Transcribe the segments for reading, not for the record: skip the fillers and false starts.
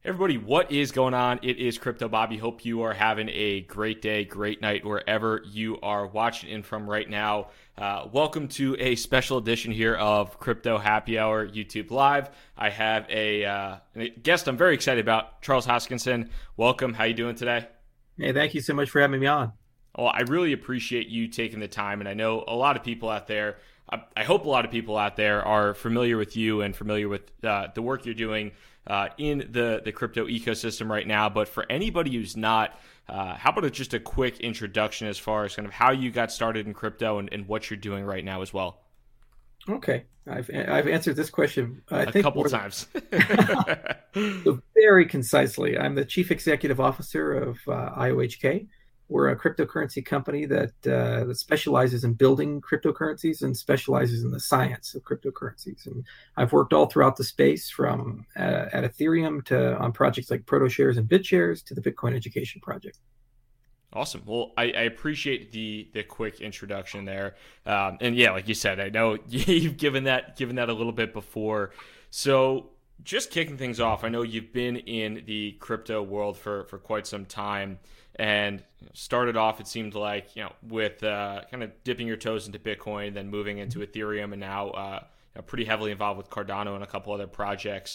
Hey everybody, what is going on? It is Crypto Bobby. Hope you are having a great day, great night, wherever you are watching in from right now. Welcome to a special edition here of Crypto Happy Hour YouTube Live. I have a guest I'm very excited about, Charles Hoskinson. Welcome. How you doing today? Hey, thank you so much for having me on. Well, I really appreciate you taking the time, and I know a lot of people out there, I hope a lot of people out there are familiar with you and familiar with the work you're doing in the crypto ecosystem right now. But for anybody who's not, how about just a quick introduction as far as kind of how you got started in crypto and what you're doing right now as well? Okay, I've answered this question, I A think, couple more than times. very concisely. I'm the chief executive officer of IOHK. We're a cryptocurrency company that specializes in building cryptocurrencies and specializes in the science of cryptocurrencies. And I've worked all throughout the space, from at Ethereum to on projects like ProtoShares and BitShares to the Bitcoin Education Project. Awesome. Well, I appreciate the quick introduction there, and yeah, like you said, I know you've given that a little bit before. So, just kicking things off, I know you've been in the crypto world for quite some time, and started off, it seemed like, with kind of dipping your toes into Bitcoin, then moving into Ethereum, and now pretty heavily involved with Cardano and a couple other projects.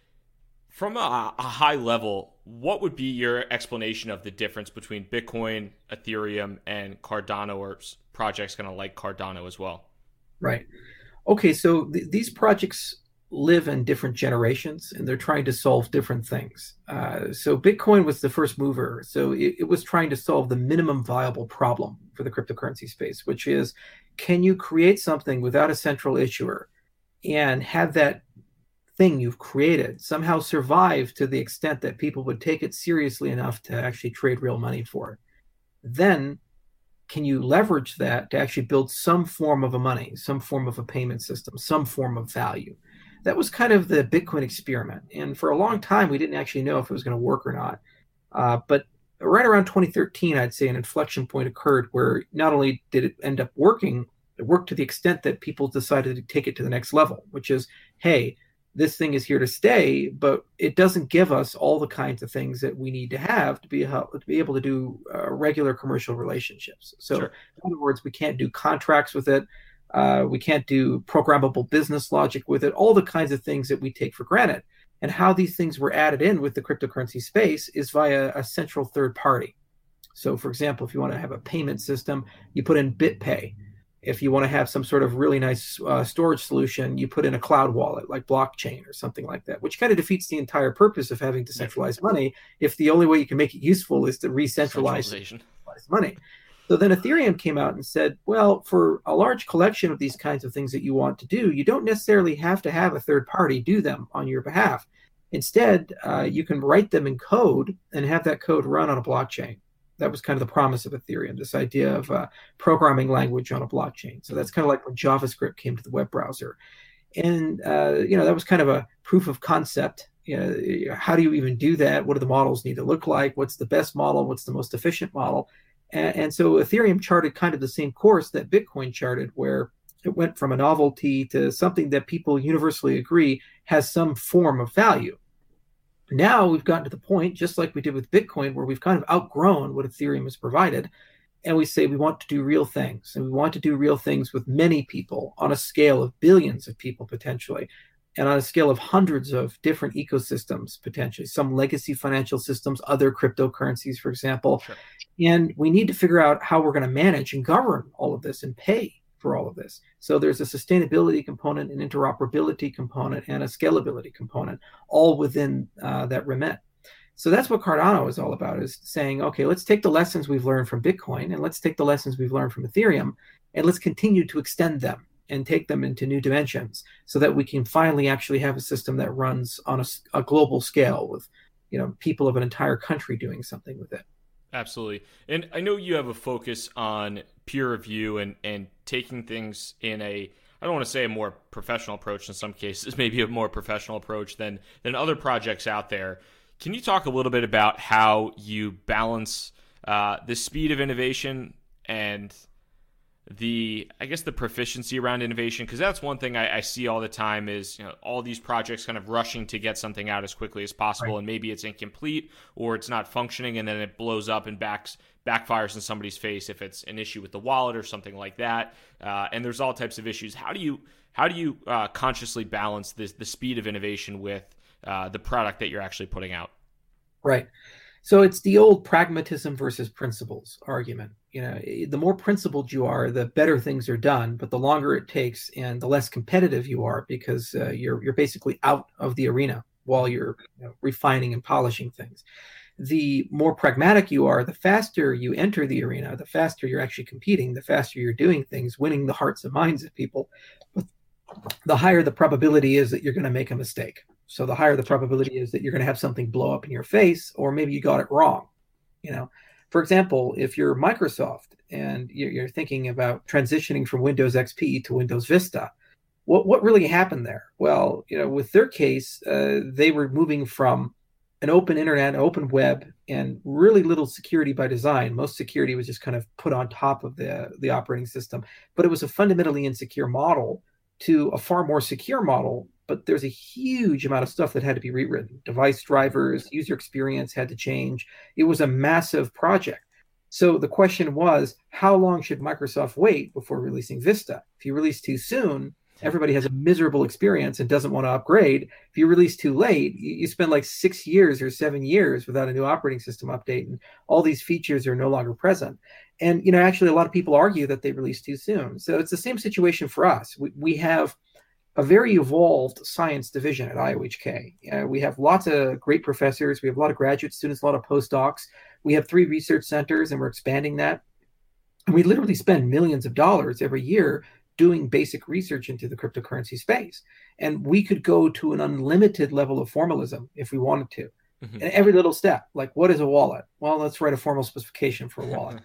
From a high level, what would be your explanation of the difference between Bitcoin, Ethereum, and Cardano, or projects kind of like Cardano as well? Right. Okay, so these projects live in different generations and they're trying to solve different things. So Bitcoin was the first mover. So it was trying to solve the minimum viable problem for the cryptocurrency space, which is, can you create something without a central issuer and have that thing you've created somehow survive to the extent that people would take it seriously enough to actually trade real money for it? Then can you leverage that to actually build some form of a money, some form of a payment system, some form of value? That was kind of the Bitcoin experiment. And for a long time, we didn't actually know if it was going to work or not. But right around 2013, I'd say an inflection point occurred where not only did it end up working, it worked to the extent that people decided to take it to the next level, which is, hey, this thing is here to stay, but it doesn't give us all the kinds of things that we need to have to be able to do regular commercial relationships. So, Sure. in other words, we can't do contracts with it. We can't do programmable business logic with it, all the kinds of things that we take for granted. And how these things were added in with the cryptocurrency space is via a central third party. So, for example, if you want to have a payment system, you put in BitPay. If you want to have some sort of really nice storage solution, you put in a cloud wallet like blockchain or something like that, which kind of defeats the entire purpose of having decentralized money if the only way you can make it useful is to re-centralize Centralization. money. So then Ethereum came out and said, well, for a large collection of these kinds of things that you want to do, you don't necessarily have to have a third party do them on your behalf. Instead, you can write them in code and have that code run on a blockchain. That was kind of the promise of Ethereum, this idea of programming language on a blockchain. So that's kind of like when JavaScript came to the web browser. And, that was kind of a proof of concept. How do you even do that? What do the models need to look like? What's the best model? What's the most efficient model? And so Ethereum charted kind of the same course that Bitcoin charted, where it went from a novelty to something that people universally agree has some form of value. Now we've gotten to the point, just like we did with Bitcoin, where we've kind of outgrown what Ethereum has provided. And we say we want to do real things. And we want to do real things with many people on a scale of billions of people potentially, and on a scale of hundreds of different ecosystems potentially, some legacy financial systems, other cryptocurrencies, for example. Sure. And we need to figure out how we're going to manage and govern all of this and pay for all of this. So there's a sustainability component, an interoperability component, and a scalability component, all within that remit. So that's what Cardano is all about, is saying, okay, let's take the lessons we've learned from Bitcoin and let's take the lessons we've learned from Ethereum and let's continue to extend them and take them into new dimensions so that we can finally actually have a system that runs on a global scale with, people of an entire country doing something with it. Absolutely. And I know you have a focus on peer review and taking things in I don't want to say a more professional approach in some cases, maybe a more professional approach than other projects out there. Can you talk a little bit about how you balance the speed of innovation and I guess the proficiency around innovation, because that's one thing I see all the time is, all these projects kind of rushing to get something out as quickly as possible, Right. and maybe it's incomplete or it's not functioning, and then it blows up and backfires in somebody's face if it's an issue with the wallet or something like that. And there's all types of issues. How do you consciously balance the speed of innovation with the product that you're actually putting out? Right. So it's the old pragmatism versus principles argument. The more principled you are, the better things are done, but the longer it takes and the less competitive you are because you're basically out of the arena while you're refining and polishing things. The more pragmatic you are, the faster you enter the arena, the faster you're actually competing, the faster you're doing things, winning the hearts and minds of people. But the higher the probability is that you're going to make a mistake. So the higher the probability is that you're going to have something blow up in your face, or maybe you got it wrong. For example, if you're Microsoft and you're thinking about transitioning from Windows XP to Windows Vista, what really happened there? Well, with their case, they were moving from an open internet, open web, and really little security by design. Most security was just kind of put on top of the operating system, but it was a fundamentally insecure model to a far more secure model. But there's a huge amount of stuff that had to be rewritten. Device drivers, user experience had to change. It was a massive project. So the question was, how long should Microsoft wait before releasing Vista? If you release too soon, everybody has a miserable experience and doesn't want to upgrade. If you release too late, you spend like 6 years or 7 years without a new operating system update, and all these features are no longer present. And actually, a lot of people argue that they released too soon. So it's the same situation for us. We have a very evolved science division at IOHK. We have lots of great professors. We have a lot of graduate students, a lot of postdocs. We have 3 research centers, and we're expanding that. And we literally spend millions of dollars every year doing basic research into the cryptocurrency space. And we could go to an unlimited level of formalism if we wanted to. Mm-hmm. And every little step, like what is a wallet? Well, let's write a formal specification for a wallet.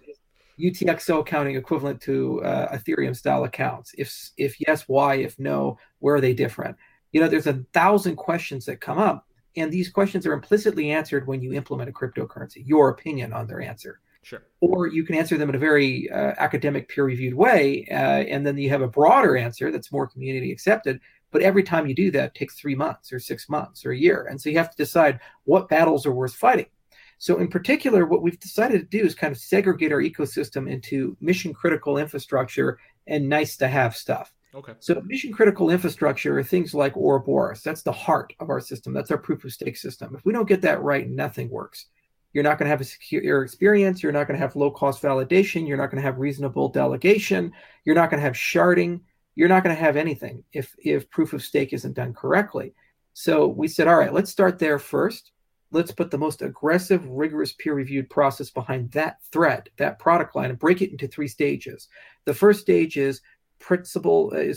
UTXO accounting equivalent to Ethereum style accounts? If yes, why? If no, where are they different? There's 1,000 questions that come up, and these questions are implicitly answered when you implement a cryptocurrency, your opinion on their answer. Sure. Or you can answer them in a very academic, peer-reviewed way, and then you have a broader answer that's more community accepted. But every time you do that, it takes 3 months or 6 months or a year. And so you have to decide what battles are worth fighting. So in particular, what we've decided to do is kind of segregate our ecosystem into mission-critical infrastructure and nice-to-have stuff. Okay. So mission-critical infrastructure are things like Ouroboros. That's the heart of our system. That's our proof-of-stake system. If we don't get that right, nothing works. You're not going to have a secure experience. You're not going to have low-cost validation. You're not going to have reasonable delegation. You're not going to have sharding. You're not going to have anything if proof-of-stake isn't done correctly. So we said, all right, let's start there first. Let's put the most aggressive, rigorous, peer-reviewed process behind that thread, that product line, and break it into 3 stages. The first stage is principle, is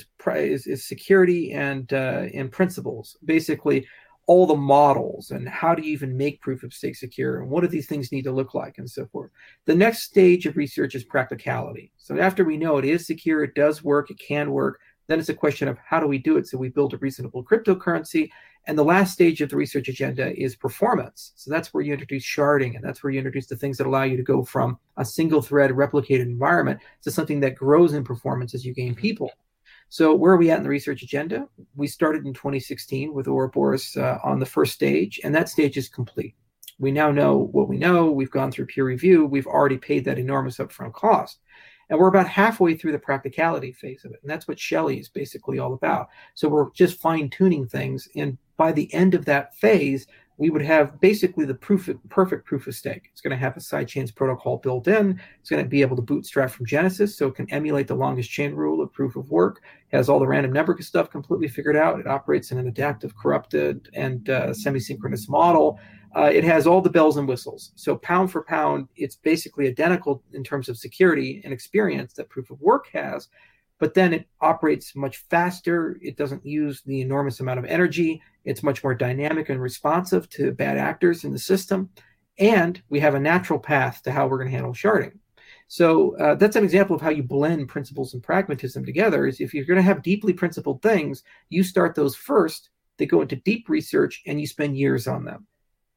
security and principles. Basically, all the models and how do you even make proof of stake secure, and what do these things need to look like, and so forth. The next stage of research is practicality. So after we know it is secure, it does work, it can work, then it's a question of how do we do it so we build a reasonable cryptocurrency. And the last stage of the research agenda is performance. So that's where you introduce sharding, and that's where you introduce the things that allow you to go from a single thread replicated environment to something that grows in performance as you gain people. So where are we at in the research agenda? We started in 2016 with Ouroboros on the first stage, and that stage is complete. We now know what we know. We've gone through peer review. We've already paid that enormous upfront cost. And we're about halfway through the practicality phase of it. And that's what Shelley is basically all about. So we're just fine-tuning things. And by the end of that phase, we would have basically the perfect proof of stake. It's going to have a sidechains protocol built in. It's going to be able to bootstrap from Genesis, so it can emulate the longest chain rule of proof of work. It has all the random number stuff completely figured out. It operates in an adaptive, corrupted, and semi-synchronous model. It has all the bells and whistles. So pound for pound, it's basically identical in terms of security and experience that proof of work has, but then it operates much faster. It doesn't use the enormous amount of energy. It's much more dynamic and responsive to bad actors in the system. And we have a natural path to how we're going to handle sharding. So that's an example of how you blend principles and pragmatism together. Is if you're going to have deeply principled things, you start those first. They go into deep research and you spend years on them.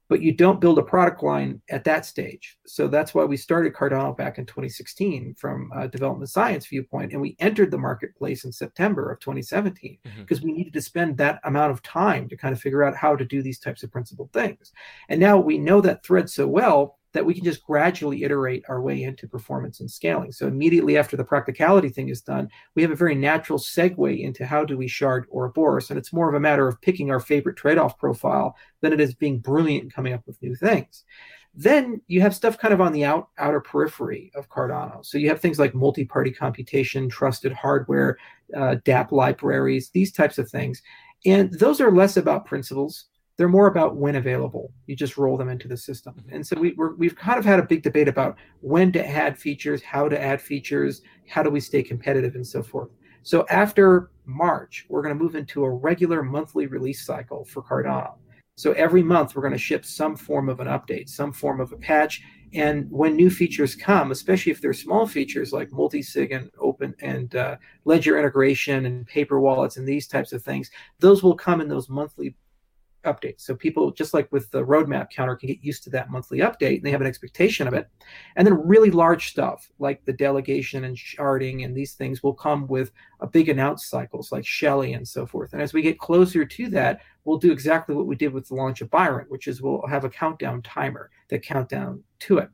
but you don't build a product line at that stage. So that's why we started Cardano back in 2016 from a development science viewpoint, and we entered the marketplace in September of 2017 because we needed to spend that amount of time to kind of figure out how to do these types of principled things. And now we know that thread so well that we can just gradually iterate our way into performance and scaling. So immediately after the practicality thing is done, we have a very natural segue into how do we shard Ouroboros. And it's more of a matter of picking our favorite trade-off profile than it is being brilliant and coming up with new things. Then you have stuff kind of on the outer periphery of Cardano. So you have things like multi-party computation, trusted hardware, dApp libraries, these types of things. And those are less about principles. They're more about when available. You just roll them into the system. And so we've kind of had a big debate about when to add features, how to add features, how do we stay competitive, and so forth. So after March, we're going to move into a regular monthly release cycle for Cardano. So every month, we're going to ship some form of an update, some form of a patch. And when new features come, especially if they're small features like multi-sig and open and ledger integration and paper wallets and these types of things, those will come in those monthly updates. So people, just like with the roadmap counter, can get used to that monthly update and they have an expectation of it. And then really large stuff like the delegation and sharding and these things will come with a big announce cycles like Shelley and so forth. And as we get closer to that, we'll do exactly what we did with the launch of Byron, which is we'll have a countdown timer that count down to it.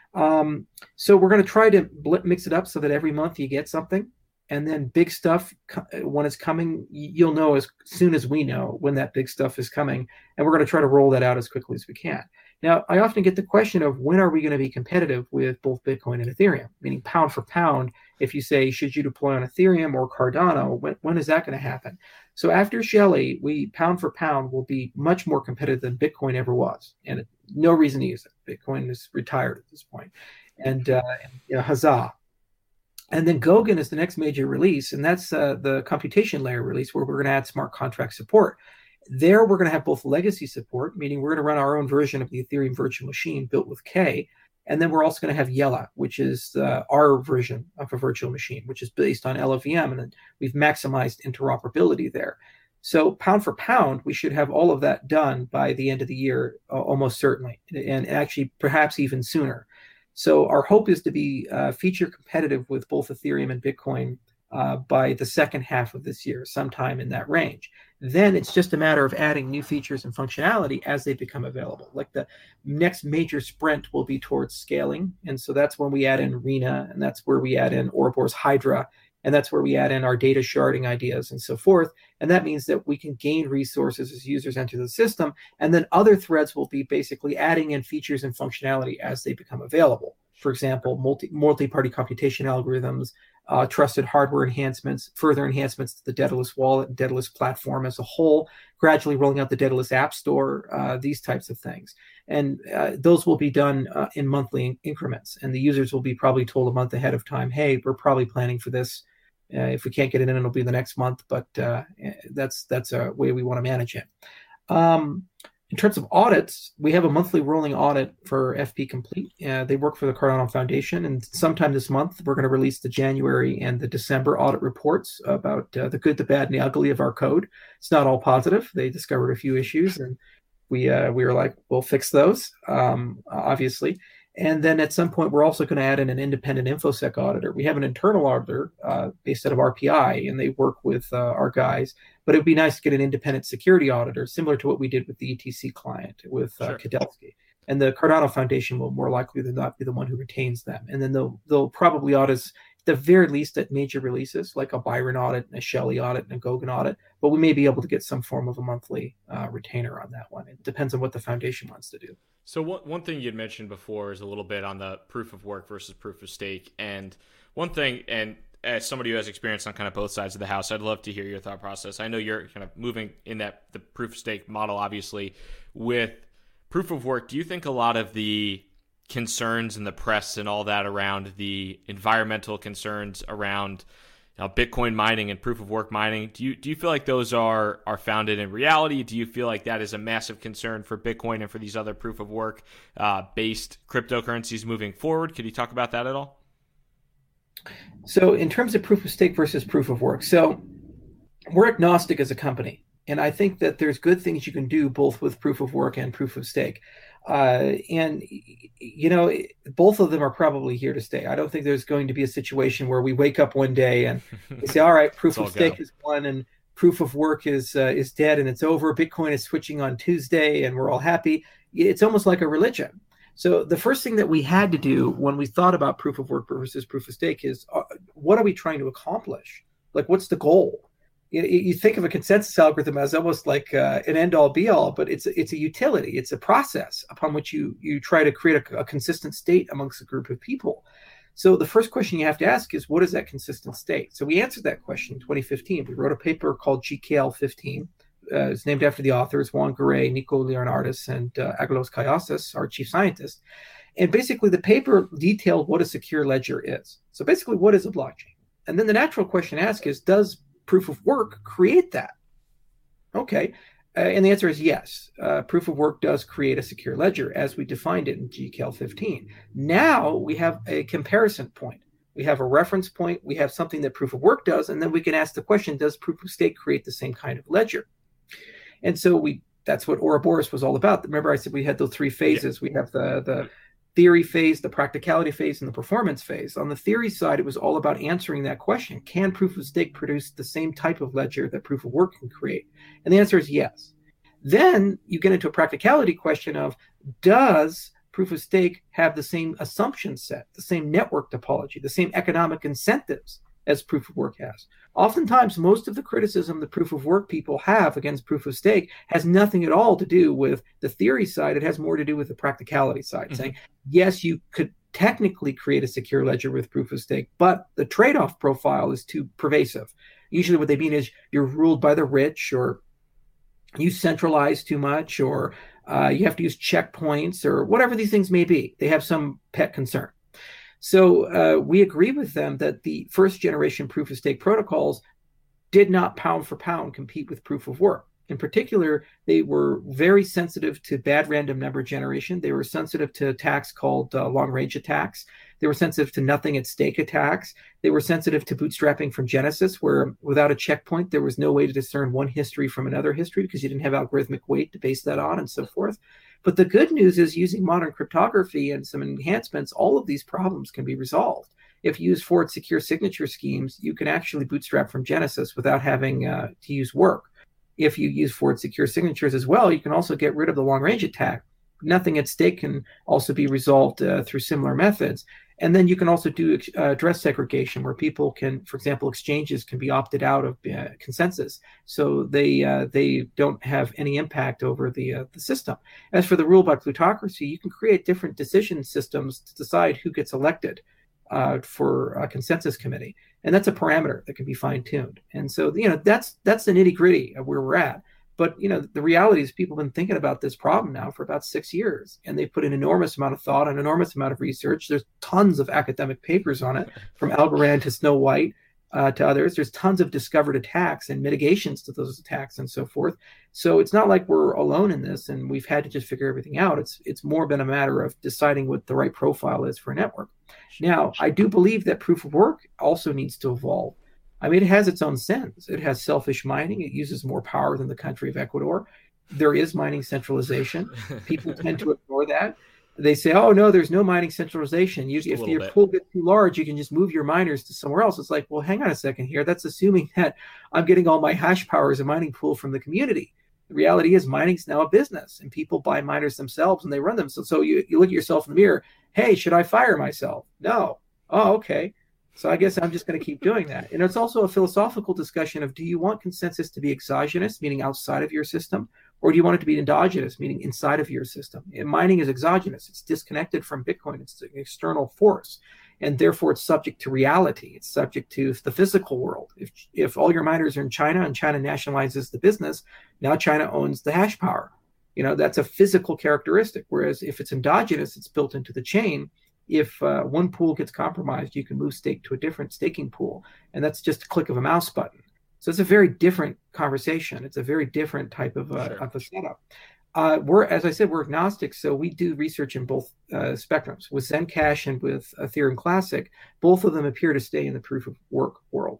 So we're going to try to mix it up so that every month you get something. And then big stuff, when it's coming, you'll know as soon as we know when that big stuff is coming. And we're going to try to roll that out as quickly as we can. Now, I often get the question of when are we going to be competitive with both Bitcoin and Ethereum, meaning pound for pound. If you say, should you deploy on Ethereum or Cardano, when is that going to happen? So after Shelley, we pound for pound will be much more competitive than Bitcoin ever was. And no reason to use it. Bitcoin is retired at this point. And huzzah. And then Goguen is the next major release, and that's the computation layer release where we're going to add smart contract support. There, we're going to have both legacy support, meaning we're going to run our own version of the Ethereum virtual machine built with K, and then we're also going to have Yella, which is our version of a virtual machine, which is based on LLVM, and then we've maximized interoperability there. So pound for pound, we should have all of that done by the end of the year, almost certainly, and actually perhaps even sooner. So our hope is to be feature competitive with both Ethereum and Bitcoin by the second half of this year, sometime in that range. Then it's just a matter of adding new features and functionality as they become available. Like the next major sprint will be towards scaling. And so that's when we add in Rena, and that's where we add in Ouroboros Hydra, and that's where we add in our data sharding ideas and so forth. And that means that we can gain resources as users enter the system. And then other threads will be basically adding in features and functionality as they become available. For example, multi-party computation algorithms, trusted hardware enhancements, further enhancements to the Daedalus wallet and Daedalus platform as a whole, gradually rolling out the Daedalus App Store, these types of things. And those will be done in monthly increments. And the users will be probably told a month ahead of time, hey, we're probably planning for this. If we can't get it in, it'll be the next month, but that's a way we want to manage it. In terms of audits, we have a monthly rolling audit for FP Complete. They work for the Cardano Foundation, and sometime this month, we're going to release the January and the December audit reports about the good, the bad, and the ugly of our code. It's not all positive. They discovered a few issues, and we were like, we'll fix those, obviously. And then at some point, we're also going to add in an independent InfoSec auditor. We have an internal auditor based out of RPI, and they work with our guys. But it would be nice to get an independent security auditor, similar to what we did with the ETC client with Kadelsky. And the Cardano Foundation will more likely than not be the one who retains them. And then they'll probably audit us, at the very least, at major releases, like a Byron audit, and a Shelley audit, and a Goguen audit. But we may be able to get some form of a monthly retainer on that one. It depends on what the foundation wants to do. So one thing you'd mentioned before is a little bit on the proof of work versus proof of stake. And one thing, and as somebody who has experience on kind of both sides of the house, I'd love to hear your thought process. I know you're kind of moving in the proof of stake model, obviously. With proof of work, do you think a lot of the concerns in the press and all that around the environmental concerns around Bitcoin mining and proof of work mining, do you feel like those are founded in reality? Do you feel like that is a massive concern for Bitcoin and for these other proof of work based cryptocurrencies moving forward? Could you talk about that at all? So in terms of proof of stake versus proof of work, so we're agnostic as a company. And I think that there's good things you can do both with proof of work and proof of stake. And, both of them are probably here to stay. I don't think there's going to be a situation where we wake up one day and we say, all right, proof of stake is won and proof of work is dead and it's over. Bitcoin is switching on Tuesday and we're all happy. It's almost like a religion. So the first thing that we had to do when we thought about proof of work versus proof of stake is what are we trying to accomplish? Like, what's the goal? You think of a consensus algorithm as almost like an end-all be-all, but it's a utility. It's a process upon which you try to create a consistent state amongst a group of people. So the first question you have to ask is, what is that consistent state? So we answered that question in 2015. We wrote a paper called GKL 15. It's named after the authors, Juan Garay, Nico Leonardis, and Aggelos Kayasas, our chief scientist. And basically, the paper detailed what a secure ledger is. So basically, what is a blockchain? And then the natural question to ask is, does proof of work create that? Okay. And the answer is yes. Proof of work does create a secure ledger as we defined it in GKL 15. Now we have a comparison point. We have a reference point. We have something that proof of work does. And then we can ask the question, does proof of stake create the same kind of ledger? And so that's what Ouroboros was all about. Remember I said we had those three phases. Yeah. We have the theory phase, the practicality phase, and the performance phase. On the theory side, it was all about answering that question. Can proof of stake produce the same type of ledger that proof of work can create? And the answer is yes. Then you get into a practicality question of, does proof of stake have the same assumption set, the same network topology, the same economic incentives as proof of work has? Oftentimes, most of the criticism the proof of work people have against proof of stake has nothing at all to do with the theory side. It has more to do with the practicality side, mm-hmm. saying, yes, you could technically create a secure ledger with proof of stake, but the trade-off profile is too pervasive. Usually what they mean is you're ruled by the rich, or you centralize too much, or you have to use checkpoints, or whatever these things may be. They have some pet concern. So we agree with them that the first generation proof of stake protocols did not pound for pound compete with proof of work. In particular, they were very sensitive to bad random number generation. They were sensitive to attacks called long-range attacks. They were sensitive to nothing at stake attacks. They were sensitive to bootstrapping from Genesis, where without a checkpoint, there was no way to discern one history from another history because you didn't have algorithmic weight to base that on, and so forth. But the good news is, using modern cryptography and some enhancements, all of these problems can be resolved. If you use forward secure signature schemes, you can actually bootstrap from Genesis without having to use work. If you use forward secure signatures as well, you can also get rid of the long-range attack. Nothing at stake can also be resolved through similar methods. And then you can also do address segregation, where people can, for example, exchanges can be opted out of consensus, so they don't have any impact over the system. As for the rule by plutocracy, you can create different decision systems to decide who gets elected for a consensus committee, and that's a parameter that can be fine-tuned. And so that's the nitty-gritty of where we're at. But the reality is, people have been thinking about this problem now for about 6 years, and they've put an enormous amount of thought, an enormous amount of research. There's tons of academic papers on it, from Algorand to Snow White to others. There's tons of discovered attacks and mitigations to those attacks and so forth. So it's not like we're alone in this and we've had to just figure everything out. It's more been a matter of deciding what the right profile is for a network. Now, I do believe that proof of work also needs to evolve. I mean, it has its own sins. It has selfish mining. It uses more power than the country of Ecuador. There is mining centralization. People tend to ignore that. They say, oh, no, there's no mining centralization. If your pool gets too large, you can just move your miners to somewhere else. It's like, well, hang on a second here. That's assuming that I'm getting all my hash power as a mining pool from the community. The reality is, mining is now a business, and people buy miners themselves and they run them. So you look at yourself in the mirror. Hey, should I fire myself? No. Oh, okay. So I guess I'm just going to keep doing that. And it's also a philosophical discussion of, do you want consensus to be exogenous, meaning outside of your system, or do you want it to be endogenous, meaning inside of your system? And mining is exogenous. It's disconnected from Bitcoin. It's an external force, and therefore it's subject to reality. It's subject to the physical world. If all your miners are in China and China nationalizes the business, now China owns the hash power. That's a physical characteristic. Whereas if it's endogenous, it's built into the chain. If one pool gets compromised, you can move stake to a different staking pool. And that's just a click of a mouse button. So it's a very different conversation. It's a very different type of a setup. As I said, we're agnostic. So we do research in both spectrums. With Zencash and with Ethereum Classic, both of them appear to stay in the proof of work world.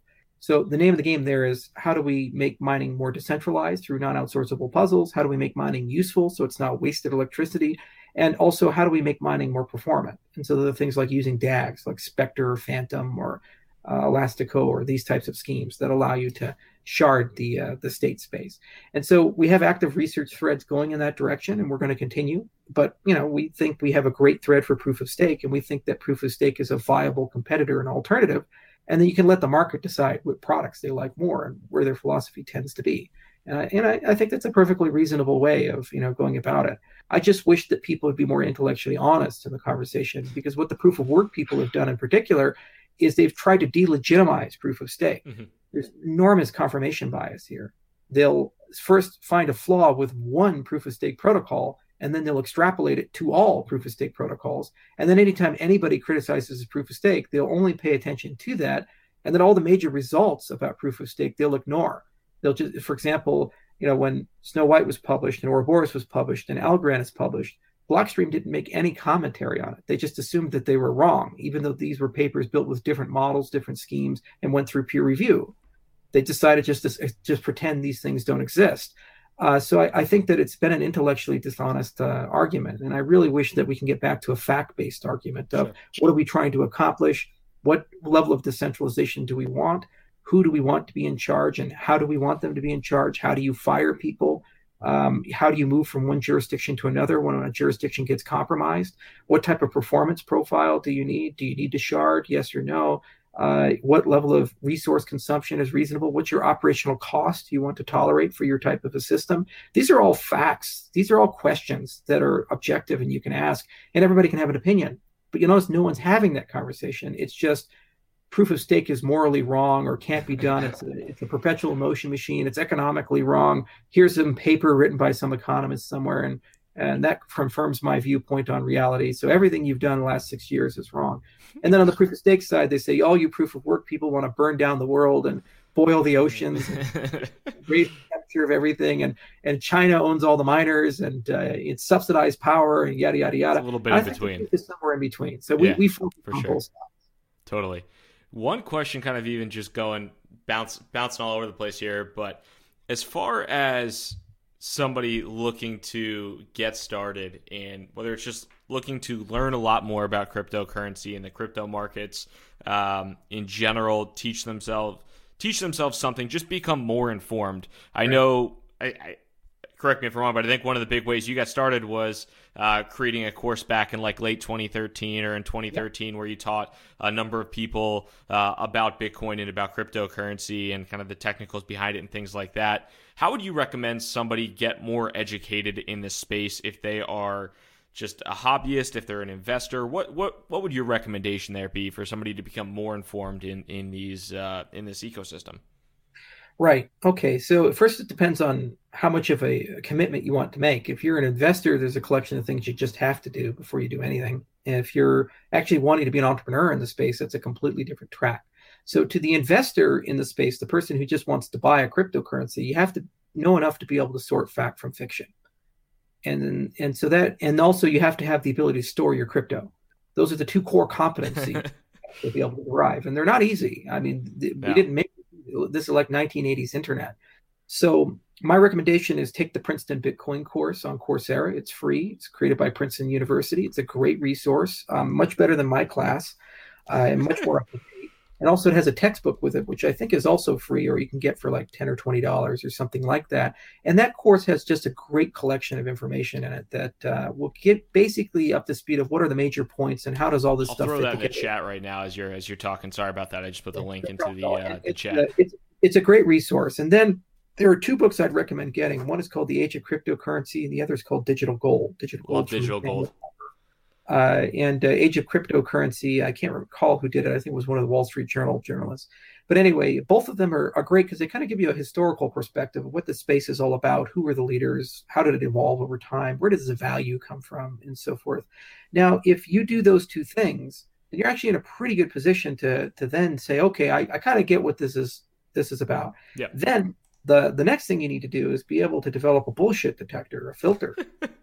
So the name of the game there is, how do we make mining more decentralized through non-outsourceable puzzles? How do we make mining useful so it's not wasted electricity? And also, how do we make mining more performant? And so there are things like using DAGs, like Spectre, Phantom, or Elastico, or these types of schemes that allow you to shard the state space. And so we have active research threads going in that direction, and we're going to continue. But we think we have a great thread for proof of stake, and we think that proof of stake is a viable competitor and alternative. And then you can let the market decide what products they like more and where their philosophy tends to be. And I think that's a perfectly reasonable way of going about it. I just wish that people would be more intellectually honest in the conversation, because what the proof of work people have done in particular is they've tried to delegitimize proof of stake. Mm-hmm. There's enormous confirmation bias here. They'll first find a flaw with one proof of stake protocol, and then they'll extrapolate it to all proof of stake protocols. And then anytime anybody criticizes proof of stake, they'll only pay attention to that. And then all the major results about proof of stake, they'll ignore. They'll just, for example, when Snow White was published and Ouroboros was published and Algorand is published, Blockstream didn't make any commentary on it. They just assumed that they were wrong, even though these were papers built with different models, different schemes, and went through peer review. They decided just to pretend these things don't exist. So I think that it's been an intellectually dishonest argument. And I really wish that we can get back to a fact-based argument of what are we trying to accomplish? What level of decentralization do we want? Who do we want to be in charge, and how do we want them to be in charge? How do you fire people? How do you move from one jurisdiction to another when a jurisdiction gets compromised? What type of performance profile do you need? Do you need to shard? Yes or no? What level of resource consumption is reasonable? What's your operational cost you want to tolerate for your type of a system? These are all facts. These are all questions that are objective and you can ask, and everybody can have an opinion. But you notice no one's having that conversation. It's just proof of stake is morally wrong or can't be done. It's a perpetual motion machine. It's economically wrong. Here's some paper written by some economist somewhere, and that confirms my viewpoint on reality. So everything you've done in the last 6 years is wrong. And then on the proof of stake side, they say, all you proof of work people want to burn down the world and boil the oceans, and raise the temperature of everything, and China owns all the miners, and it's subsidized power, and yada, yada, yada. It's a little bit in between. It's somewhere in between. So we focus on both sides. Totally. One question kind of even just bouncing all over the place here, but as far as somebody looking to get started, and whether it's just looking to learn a lot more about cryptocurrency and the crypto markets in general, teach themselves something, just become more informed. I know, correct me if I'm wrong, but I think one of the big ways you got started was creating a course back in like late 2013 or in 2013 where you taught a number of people about Bitcoin and about cryptocurrency and kind of the technicals behind it and things like that. How would you recommend somebody get more educated in this space if they are just a hobbyist, if they're an investor? What would your recommendation there be for somebody to become more informed in this ecosystem? Right. Okay. So first, it depends on how much of a commitment you want to make. If you're an investor, there's a collection of things you just have to do before you do anything. And if you're actually wanting to be an entrepreneur in the space, that's a completely different track. So to the investor in the space, the person who just wants to buy a cryptocurrency, you have to know enough to be able to sort fact from fiction. And also you have to have the ability to store your crypto. Those are the two core competencies to be able to derive. And they're not easy. I mean, we didn't make this is like 1980s internet. So my recommendation is take the Princeton Bitcoin course on Coursera. It's free. It's created by Princeton University. It's a great resource, much better than my class, and much more up to date. And also it has a textbook with it, which I think is also free, or you can get for like $10 or $20 or something like that. And that course has just a great collection of information in it that will get basically up to speed of what are the major points and how does all this stuff fit together. I'll throw that in the chat right now as you're talking. Sorry about that. I just put the link into the chat. It's a great resource. And then there are two books I'd recommend getting. One is called The Age of Cryptocurrency, and the other is called Digital Gold. Love Digital Gold. And Age of Cryptocurrency, I can't recall who did it. I think it was one of the Wall Street Journal journalists. But anyway, both of them are great because they kind of give you a historical perspective of what the space is all about, who were the leaders, how did it evolve over time, where does the value come from, and so forth. Now, if you do those two things, then you're actually in a pretty good position to then say, okay, I kind of get what this is about. Yeah. Then the next thing you need to do is be able to develop a bullshit detector, a filter.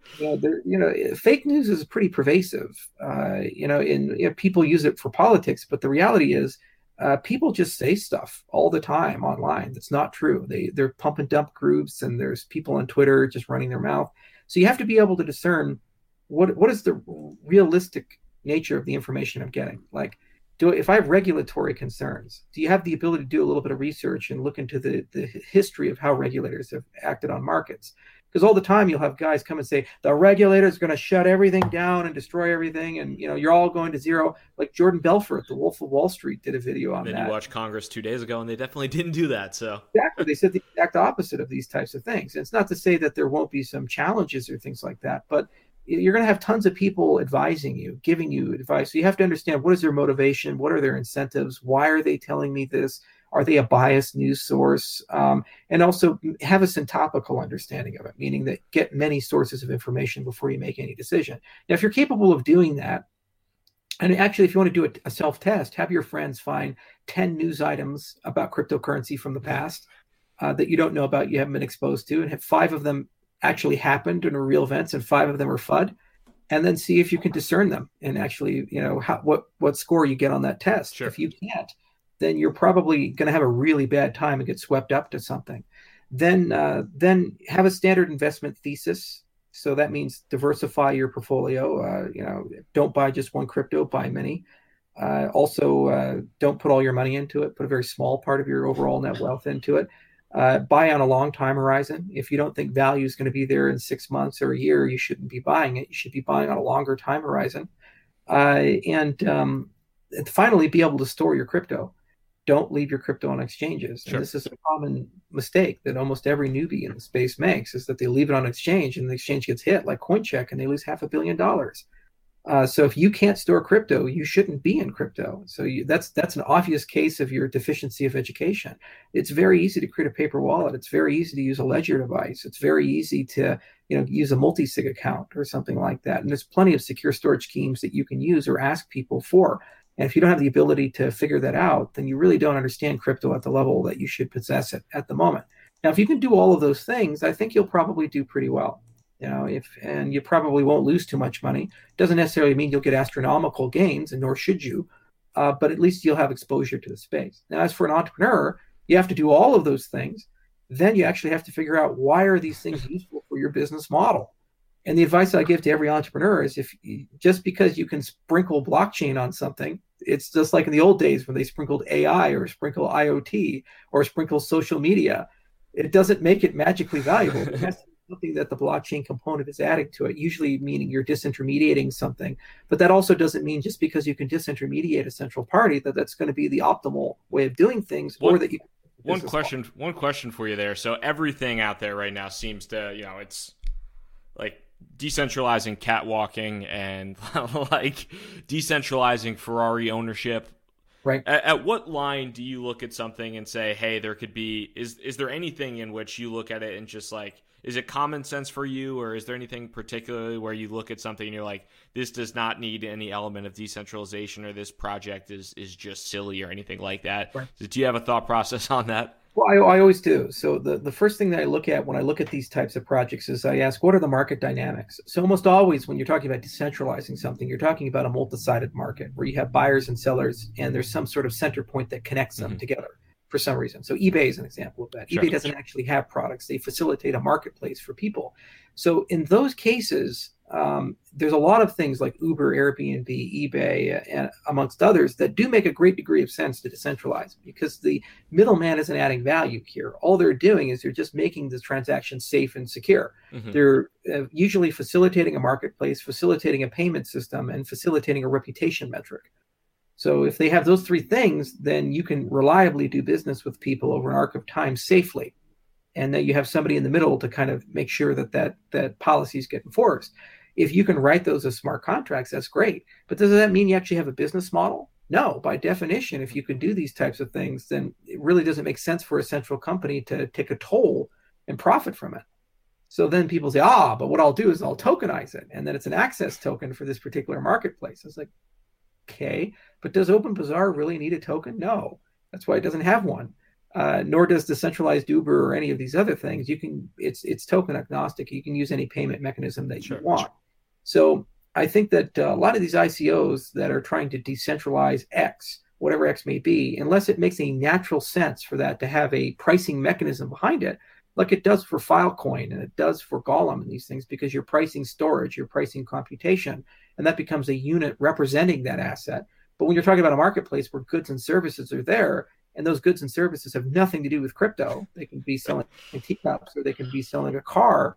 Fake news is pretty pervasive. People use it for politics, but the reality is people just say stuff all the time online that's not true. They're pump and dump groups, and there's people on Twitter just running their mouth. So you have to be able to discern what is the realistic nature of the information I'm getting. Like, if I have regulatory concerns, do you have the ability to do a little bit of research and look into the history of how regulators have acted on markets? Because all the time you'll have guys come and say the regulator's going to shut everything down and destroy everything, and you're all going to zero. Like Jordan Belfort, the Wolf of Wall Street, did a video on that. Then you watched Congress 2 days ago, and they definitely didn't do that. So exactly, they said the exact opposite of these types of things. And it's not to say that there won't be some challenges or things like that, but you're going to have tons of people advising you, giving you advice. So you have to understand, what is their motivation? What are their incentives? Why are they telling me this? Are they a biased news source? And also have a syntopical understanding of it, meaning that get many sources of information before you make any decision. Now, if you're capable of doing that, and actually, if you want to do a self-test, have your friends find 10 news items about cryptocurrency from the past that you don't know about, you haven't been exposed to, and have 5 of them actually happened and are real events, and 5 of them are FUD, and then see if you can discern them and actually, what score you get on that test. Sure. If you can't, then you're probably going to have a really bad time and get swept up to something. Then have a standard investment thesis. So that means diversify your portfolio. Don't buy just one crypto, buy many. Also, don't put all your money into it. Put a very small part of your overall net wealth into it. Buy on a long time horizon. If you don't think value is going to be there in 6 months or a year, you shouldn't be buying it. You should be buying on a longer time horizon. And finally, be able to store your crypto. Don't leave your crypto on exchanges. Sure. And this is a common mistake that almost every newbie in the space makes, is that they leave it on exchange and the exchange gets hit like Coincheck and they lose $500 million. So if you can't store crypto, you shouldn't be in crypto. So that's an obvious case of your deficiency of education. It's very easy to create a paper wallet. It's very easy to use a ledger device. It's very easy to use a multi-sig account or something like that. And there's plenty of secure storage schemes that you can use or ask people for. And if you don't have the ability to figure that out, then you really don't understand crypto at the level that you should possess it at the moment. Now, if you can do all of those things, I think you'll probably do pretty well. And you probably won't lose too much money. Doesn't necessarily mean you'll get astronomical gains, and nor should you, but at least you'll have exposure to the space. Now, as for an entrepreneur, you have to do all of those things. Then you actually have to figure out, why are these things useful for your business model? And the advice I give to every entrepreneur is, just because you can sprinkle blockchain on something, it's just like in the old days when they sprinkled AI or sprinkle IoT or sprinkle social media, it doesn't make it magically valuable. It has to be something that the blockchain component is adding to it, usually meaning you're disintermediating something. But that also doesn't mean just because you can disintermediate a central party that's going to be the optimal way of doing things, or that you. One question for you there. So everything out there right now seems to, it's like decentralizing catwalking and like decentralizing Ferrari ownership. Right. At what line do you look at something and say, hey, there could be, is there anything in which you look at it and just like, is it common sense for you, or is there anything particularly where you look at something and you're like, this does not need any element of decentralization, or this project is just silly, or anything like that? Right. Do you have a thought process on that? Well, I always do. So the first thing that I look at when I look at these types of projects is I ask, what are the market dynamics? So almost always when you're talking about decentralizing something, you're talking about a multi-sided market where you have buyers and sellers, and there's some sort of center point that connects them together for some reason. So eBay is an example of that. Sure. eBay doesn't actually have products. They facilitate a marketplace for people. So in those cases, there's a lot of things like Uber, Airbnb, eBay, and amongst others that do make a great degree of sense to decentralize, because the middleman isn't adding value here. All they're doing is they're just making the transaction safe and secure. They're usually facilitating a marketplace, facilitating a payment system, and facilitating a reputation metric. So if they have those 3 things, then you can reliably do business with people over an arc of time safely. And then you have somebody in the middle to kind of make sure that policies get enforced. If you can write those as smart contracts, that's great. But does that mean you actually have a business model? No, by definition, if you can do these types of things, then it really doesn't make sense for a central company to take a toll and profit from it. So then people say, but what I'll do is I'll tokenize it. And then it's an access token for this particular marketplace. It's like, okay, but does OpenBazaar really need a token? No, that's why it doesn't have one. Nor does decentralized Uber or any of these other things. It's token agnostic. You can use any payment mechanism that you want. Sure. So I think that a lot of these ICOs that are trying to decentralize X whatever X may be, unless it makes a natural sense for that to have a pricing mechanism behind it, like it does for Filecoin and it does for Golem and these things, because you're pricing storage, you're pricing computation, and that becomes a unit representing that asset. But when you're talking about a marketplace where goods and services are there, and those goods and services have nothing to do with crypto, they can be selling teacups or they can be selling a car,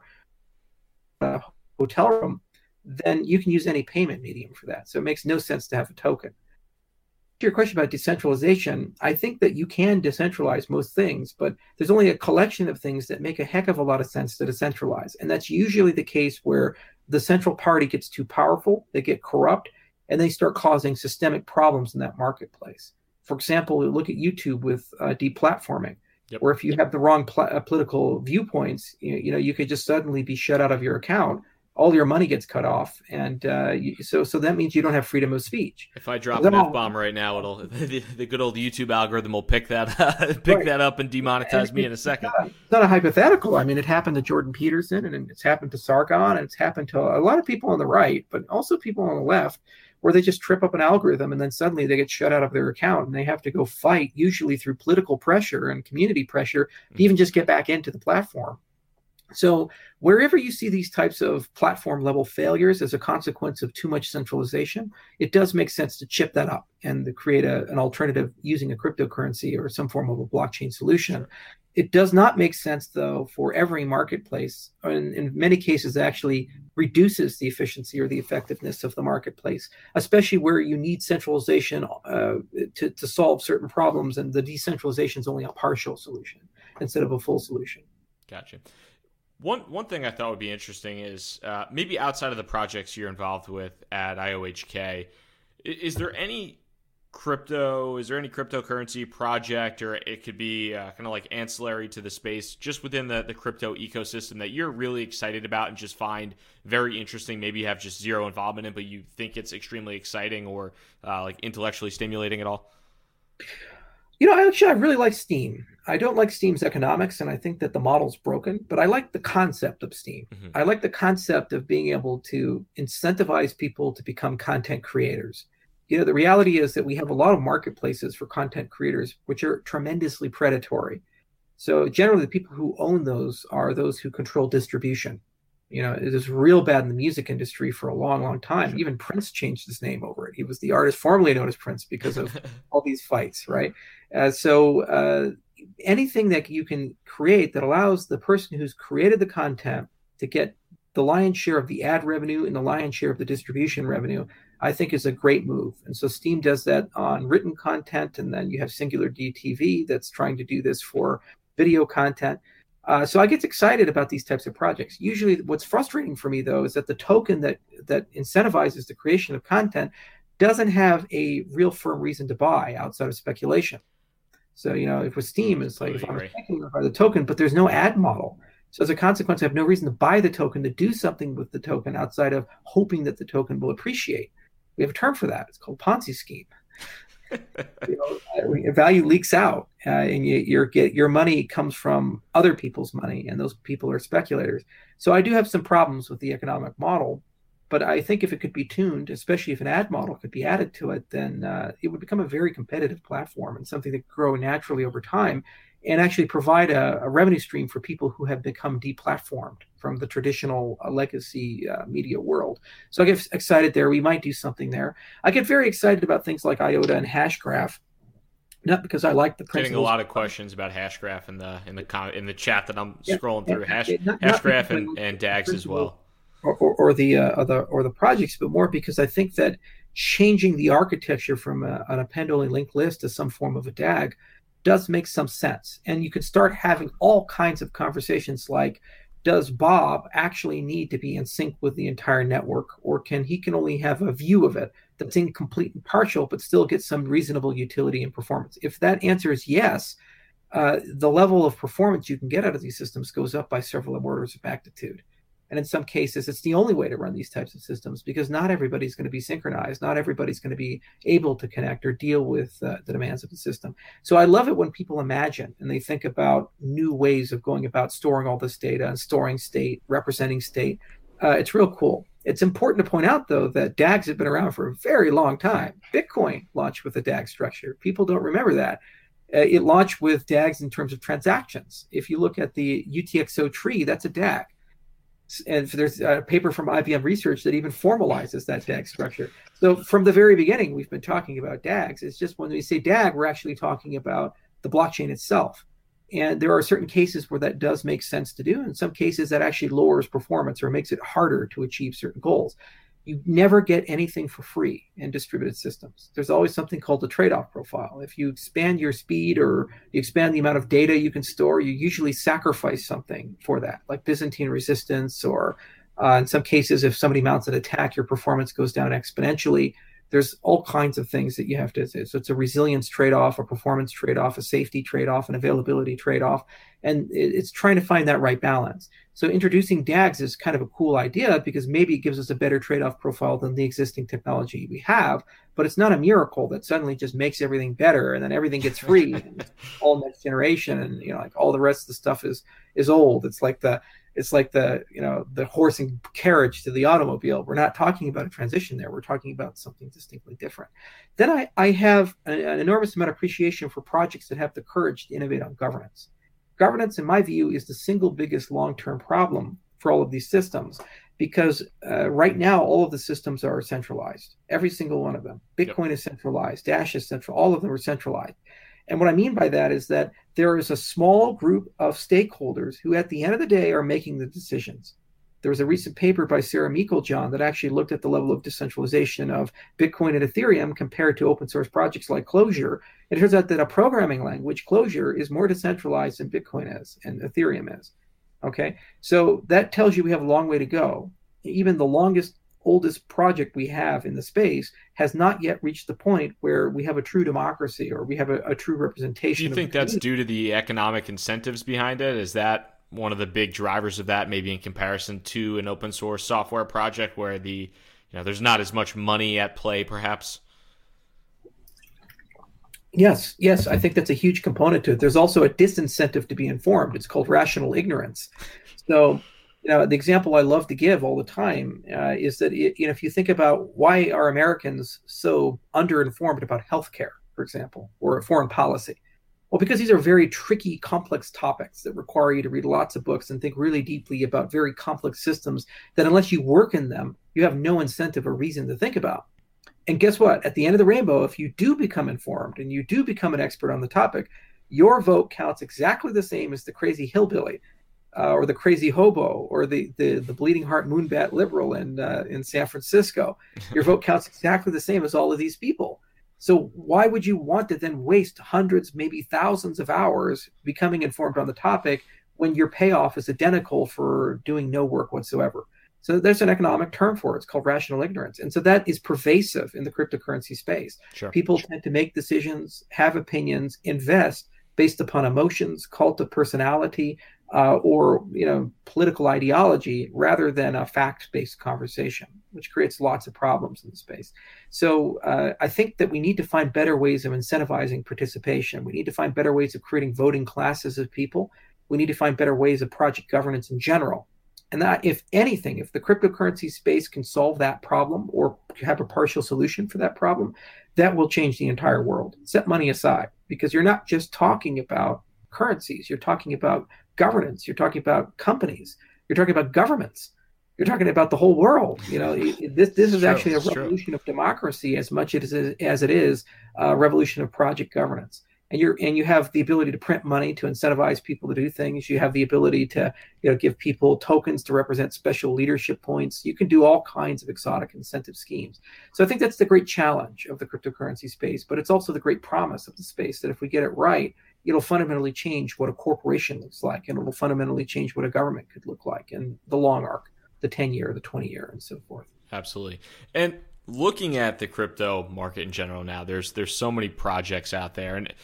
a hotel room, then you can use any payment medium for that. So it makes no sense to have a token. To your question about decentralization, I think that you can decentralize most things, but there's only a collection of things that make a heck of a lot of sense to decentralize. And that's usually the case where the central party gets too powerful, they get corrupt, and they start causing systemic problems in that marketplace. For example, look at YouTube with deplatforming, where if you have the wrong political viewpoints, you could just suddenly be shut out of your account. All your money gets cut off, and so that means you don't have freedom of speech. If I drop an F-bomb right now, the good old YouTube algorithm will pick that up and demonetize me in a second. It's not a hypothetical. I mean, it happened to Jordan Peterson, and it's happened to Sargon, and it's happened to a lot of people on the right, but also people on the left, where they just trip up an algorithm and then suddenly they get shut out of their account and they have to go fight, usually through political pressure and community pressure, to even just get back into the platform. So wherever you see these types of platform level failures as a consequence of too much centralization, it does make sense to chip that up and to create an alternative using a cryptocurrency or some form of a blockchain solution. It does not make sense, though, for every marketplace, and in many cases actually reduces the efficiency or the effectiveness of the marketplace, especially where you need centralization to solve certain problems, and the decentralization is only a partial solution instead of a full solution. Gotcha. One thing I thought would be interesting is maybe outside of the projects you're involved with at IOHK, is there any cryptocurrency project, or it could be kind of like ancillary to the space just within the crypto ecosystem that you're really excited about and just find very interesting? Maybe you have just zero involvement in, but you think it's extremely exciting or like intellectually stimulating at all? I really like Steem. I don't like Steem's economics, and I think that the model's broken, but I like the concept of Steem. Mm-hmm. I like the concept of being able to incentivize people to become content creators. The reality is that we have a lot of marketplaces for content creators, which are tremendously predatory. So generally, the people who own those are those who control distribution. It is real bad in the music industry for a long, long time. Sure. Even Prince changed his name over it. He was the artist formerly known as Prince because of all these fights, right? So anything that you can create that allows the person who's created the content to get the lion's share of the ad revenue and the lion's share of the distribution revenue, I think is a great move. And so Steem does that on written content, and then you have Singular DTV that's trying to do this for video content. So I get excited about these types of projects. Usually what's frustrating for me, though, is that the token that incentivizes the creation of content doesn't have a real firm reason to buy outside of speculation. So, if with Steem, it's like, if I'm thinking about the token, but there's no ad model. So as a consequence, I have no reason to buy the token, to do something with the token outside of hoping that the token will appreciate. We have a term for that. It's called Ponzi scheme. Value leaks out, and your money comes from other people's money, and those people are speculators. So I do have some problems with the economic model, but I think if it could be tuned, especially if an ad model could be added to it, then it would become a very competitive platform and something that could grow naturally over time and actually provide a revenue stream for people who have become deplatformed from the traditional legacy media world. So I get excited there. We might do something there. I get very excited about things like IOTA and Hashgraph, not because I like the principles. Getting a lot of questions about Hashgraph in the chat that I'm scrolling through. Hashgraph and DAGs as well, or the projects, but more because I think that changing the architecture from an append-only linked list to some form of a DAG does make some sense. And you could start having all kinds of conversations like, does Bob actually need to be in sync with the entire network, or can only have a view of it that's incomplete and partial, but still get some reasonable utility and performance? If that answer is yes, the level of performance you can get out of these systems goes up by several orders of magnitude. And in some cases, it's the only way to run these types of systems, because not everybody's going to be synchronized. Not everybody's going to be able to connect or deal with the demands of the system. So I love it when people imagine and they think about new ways of going about storing all this data and storing state, representing state. It's real cool. It's important to point out, though, that DAGs have been around for a very long time. Bitcoin launched with a DAG structure. People don't remember that. It launched with DAGs in terms of transactions. If you look at the UTXO tree, that's a DAG. And there's a paper from IBM Research that even formalizes that DAG structure. So from the very beginning, we've been talking about DAGs. It's just when we say DAG, we're actually talking about the blockchain itself. And there are certain cases where that does make sense to do. In some cases, that actually lowers performance or makes it harder to achieve certain goals. You never get anything for free in distributed systems. There's always something called a trade-off profile. If you expand your speed or you expand the amount of data you can store, you usually sacrifice something for that, like Byzantine resistance, or in some cases, if somebody mounts an attack, your performance goes down exponentially. There's all kinds of things that you have to do. So it's a resilience trade-off, a performance trade-off, a safety trade-off, an availability trade-off. And it's trying to find that right balance. So introducing DAGs is kind of a cool idea because maybe it gives us a better trade-off profile than the existing technology we have, but it's not a miracle that suddenly just makes everything better and then everything gets free and all next generation, and like all the rest of the stuff is old. It's like the the horse and carriage to the automobile. We're not talking about a transition there. We're talking about something distinctly different. Then I have an enormous amount of appreciation for projects that have the courage to innovate on governance. Governance, in my view, is the single biggest long-term problem for all of these systems, because right now all of the systems are centralized. Every single one of them. Bitcoin is centralized. Dash is central. All of them are centralized. And what I mean by that is that there is a small group of stakeholders who, at the end of the day, are making the decisions. There was a recent paper by Sarah Meiklejohn that actually looked at the level of decentralization of Bitcoin and Ethereum compared to open source projects like Clojure. It turns out that a programming language, Clojure, is more decentralized than Bitcoin is and Ethereum is. Okay, so that tells you we have a long way to go. Even the oldest project we have in the space has not yet reached the point where we have a true democracy or we have a true representation. Do you think that's due to the economic incentives behind it? Is that one of the big drivers of that, maybe in comparison to an open source software project where there's not as much money at play, perhaps? Yes, I think that's a huge component to it. There's also a disincentive to be informed. It's called rational ignorance. So the example I love to give all the time is that if you think about why are Americans so underinformed about healthcare, for example, or foreign policy, well, because these are very tricky, complex topics that require you to read lots of books and think really deeply about very complex systems that, unless you work in them, you have no incentive or reason to think about. And guess what? At the end of the rainbow, if you do become informed and you do become an expert on the topic, your vote counts exactly the same as the crazy hillbilly. Or the crazy hobo, or the bleeding heart moonbat liberal in San Francisco. Your vote counts exactly the same as all of these people. So why would you want to then waste hundreds, maybe thousands of hours becoming informed on the topic when your payoff is identical for doing no work whatsoever? So there's an economic term for it. It's called rational ignorance. And so that is pervasive in the cryptocurrency space. Sure. People tend to make decisions, have opinions, invest based upon emotions, cult of personality, or political ideology, rather than a fact-based conversation, which creates lots of problems in the space. So I think that we need to find better ways of incentivizing participation. We need to find better ways of creating voting classes of people. We need to find better ways of project governance in general. And that, if anything, if the cryptocurrency space can solve that problem or have a partial solution for that problem, that will change the entire world. Set money aside, because you're not just talking about currencies. You're talking about governance. You're talking about companies. You're talking about governments. You're talking about the whole world. This is actually a revolution of democracy as much as it is a revolution of project governance. And you have the ability to print money to incentivize people to do things. You have the ability to give people tokens to represent special leadership points. You can do all kinds of exotic incentive schemes. So I think that's the great challenge of the cryptocurrency space, but it's also the great promise of the space that if we get it right, it'll fundamentally change what a corporation looks like, and it'll fundamentally change what a government could look like in the long arc, the 10-year, the 20-year, and so forth. Absolutely. And looking at the crypto market in general now, there's so many projects out there, and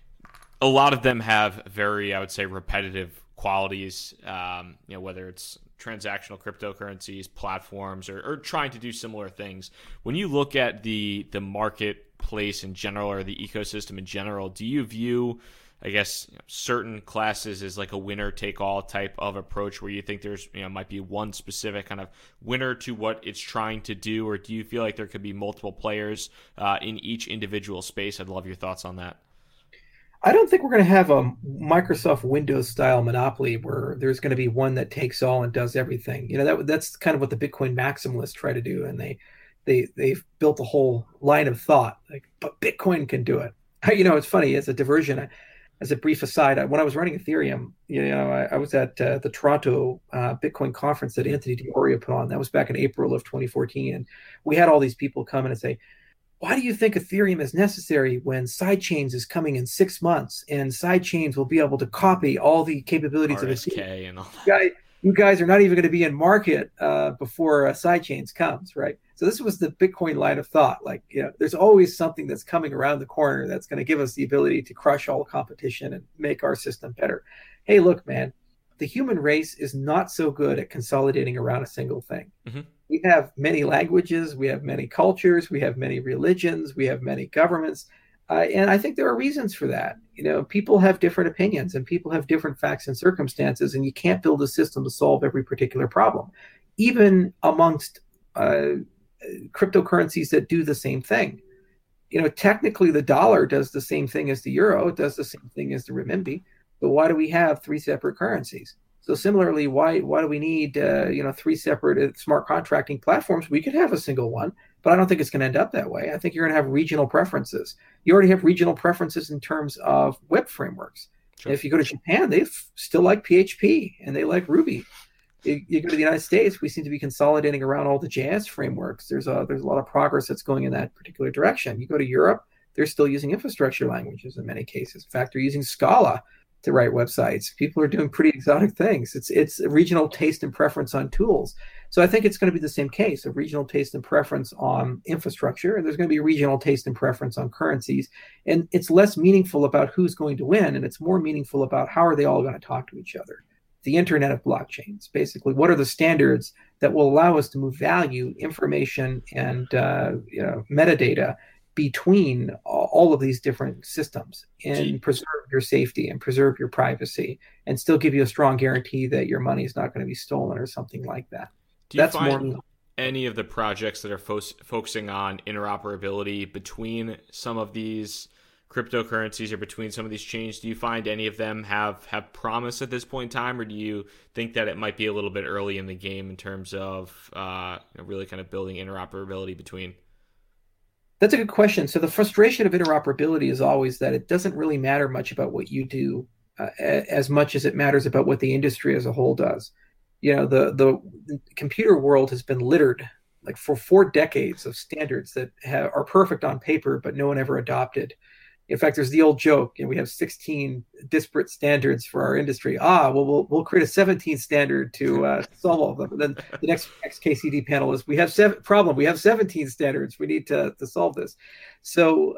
a lot of them have very, I would say, repetitive qualities, whether it's transactional cryptocurrencies, platforms, or trying to do similar things. When you look at the marketplace in general, or the ecosystem in general, do you view I guess certain classes is like a winner take all type of approach where you think there's might be one specific kind of winner to what it's trying to do, or do you feel like there could be multiple players in each individual space? I'd love your thoughts on that. I don't think we're going to have a Microsoft Windows style monopoly where there's going to be one that takes all and does everything. That's kind of what the Bitcoin maximalists try to do, and they've built a whole line of thought like, but Bitcoin can do it. It's funny as a diversion. As a brief aside, when I was running Ethereum, I was at the Toronto Bitcoin conference that Anthony DiOrio put on. That was back in April of 2014, and we had all these people come in and say, why do you think Ethereum is necessary when sidechains is coming in 6 months and sidechains will be able to copy all the capabilities of Ethereum? And all that. You guys are not even going to be in market before sidechains comes, right? So this was the Bitcoin line of thought. Like, there's always something that's coming around the corner that's going to give us the ability to crush all competition and make our system better. Hey, look, man, the human race is not so good at consolidating around a single thing. Mm-hmm. We have many languages, we have many cultures, we have many religions, we have many governments. And I think there are reasons for that. People have different opinions and people have different facts and circumstances, and you can't build a system to solve every particular problem, even amongst cryptocurrencies that do the same thing. Technically the dollar does the same thing as the euro, it does the same thing as the renminbi, but why do we have three separate currencies? So similarly, why do we need three separate smart contracting platforms? We could have a single one, but I don't think it's going to end up that way. I think you're going to have regional preferences. You already have regional preferences in terms of web frameworks. Sure. If you go to Japan, they still like PHP and they like Ruby. You go to the United States, we seem to be consolidating around all the JS frameworks. There's a lot of progress that's going in that particular direction. You go to Europe, they're still using infrastructure languages in many cases. In fact, they're using Scala to write websites. People are doing pretty exotic things. It's a regional taste and preference on tools. So I think it's going to be the same case, a regional taste and preference on infrastructure. And there's going to be a regional taste and preference on currencies. And it's less meaningful about who's going to win, and it's more meaningful about how are they all going to talk to each other. The internet of blockchains, basically, what are the standards that will allow us to move value, information, and metadata between all of these different systems and preserve your safety and preserve your privacy and still give you a strong guarantee that your money is not going to be stolen or something like that. Do you find any of the projects that are focusing on interoperability between some of these cryptocurrencies or between some of these chains, do you find any of them have promise at this point in time, or do you think that it might be a little bit early in the game in terms of really kind of building interoperability between? That's a good question. So the frustration of interoperability is always that it doesn't really matter much about what you do as much as it matters about what the industry as a whole does. The computer world has been littered like for 4 decades of standards that are perfect on paper, but no one ever adopted. In fact, there's the old joke, we have 16 disparate standards for our industry. We'll create a 17th standard to solve all of them. And then the next XKCD panel is, we have 17 standards. We need to solve this. So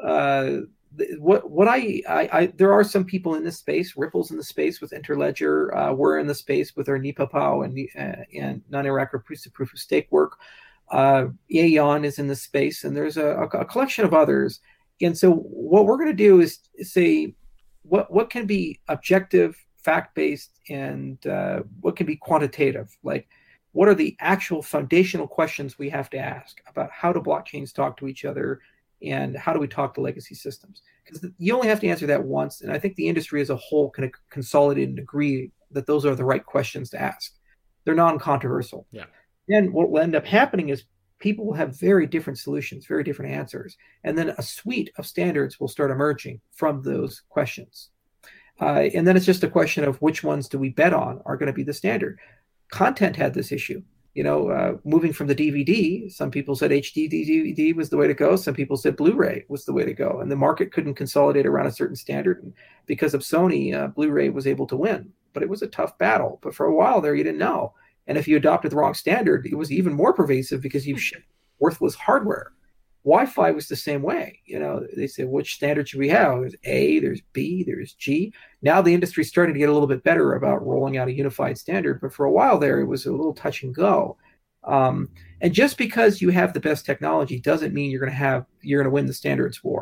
there are some people in this space. Ripple's in the space with Interledger. We're in the space with our NEPA-POW and non-interactive proof of stake work. Aeon is in the space, and there's a collection of others. And so what we're going to do is say what can be objective, fact-based, and what can be quantitative. Like, what are the actual foundational questions we have to ask about how do blockchains talk to each other, and how do we talk to legacy systems? Because you only have to answer that once, and I think the industry as a whole can consolidate and agree that those are the right questions to ask. They're non-controversial. Yeah. Then what will end up happening is people will have very different solutions, very different answers. And then a suite of standards will start emerging from those questions. And then it's just a question of which ones do we bet on are going to be the standard. Content had this issue. Moving from the DVD, some people said HD DVD was the way to go. Some people said Blu-ray was the way to go. And the market couldn't consolidate around a certain standard. And because of Sony, Blu-ray was able to win. But it was a tough battle. But for a while there, you didn't know. And if you adopted the wrong standard, it was even more pervasive because you shipped worthless hardware. Wi-Fi was the same way. They said, which standard should we have? There's A, there's B, there's G. Now the industry's starting to get a little bit better about rolling out a unified standard. But for a while there, it was a little touch and go. And just because you have the best technology doesn't mean you're going to win the standards war.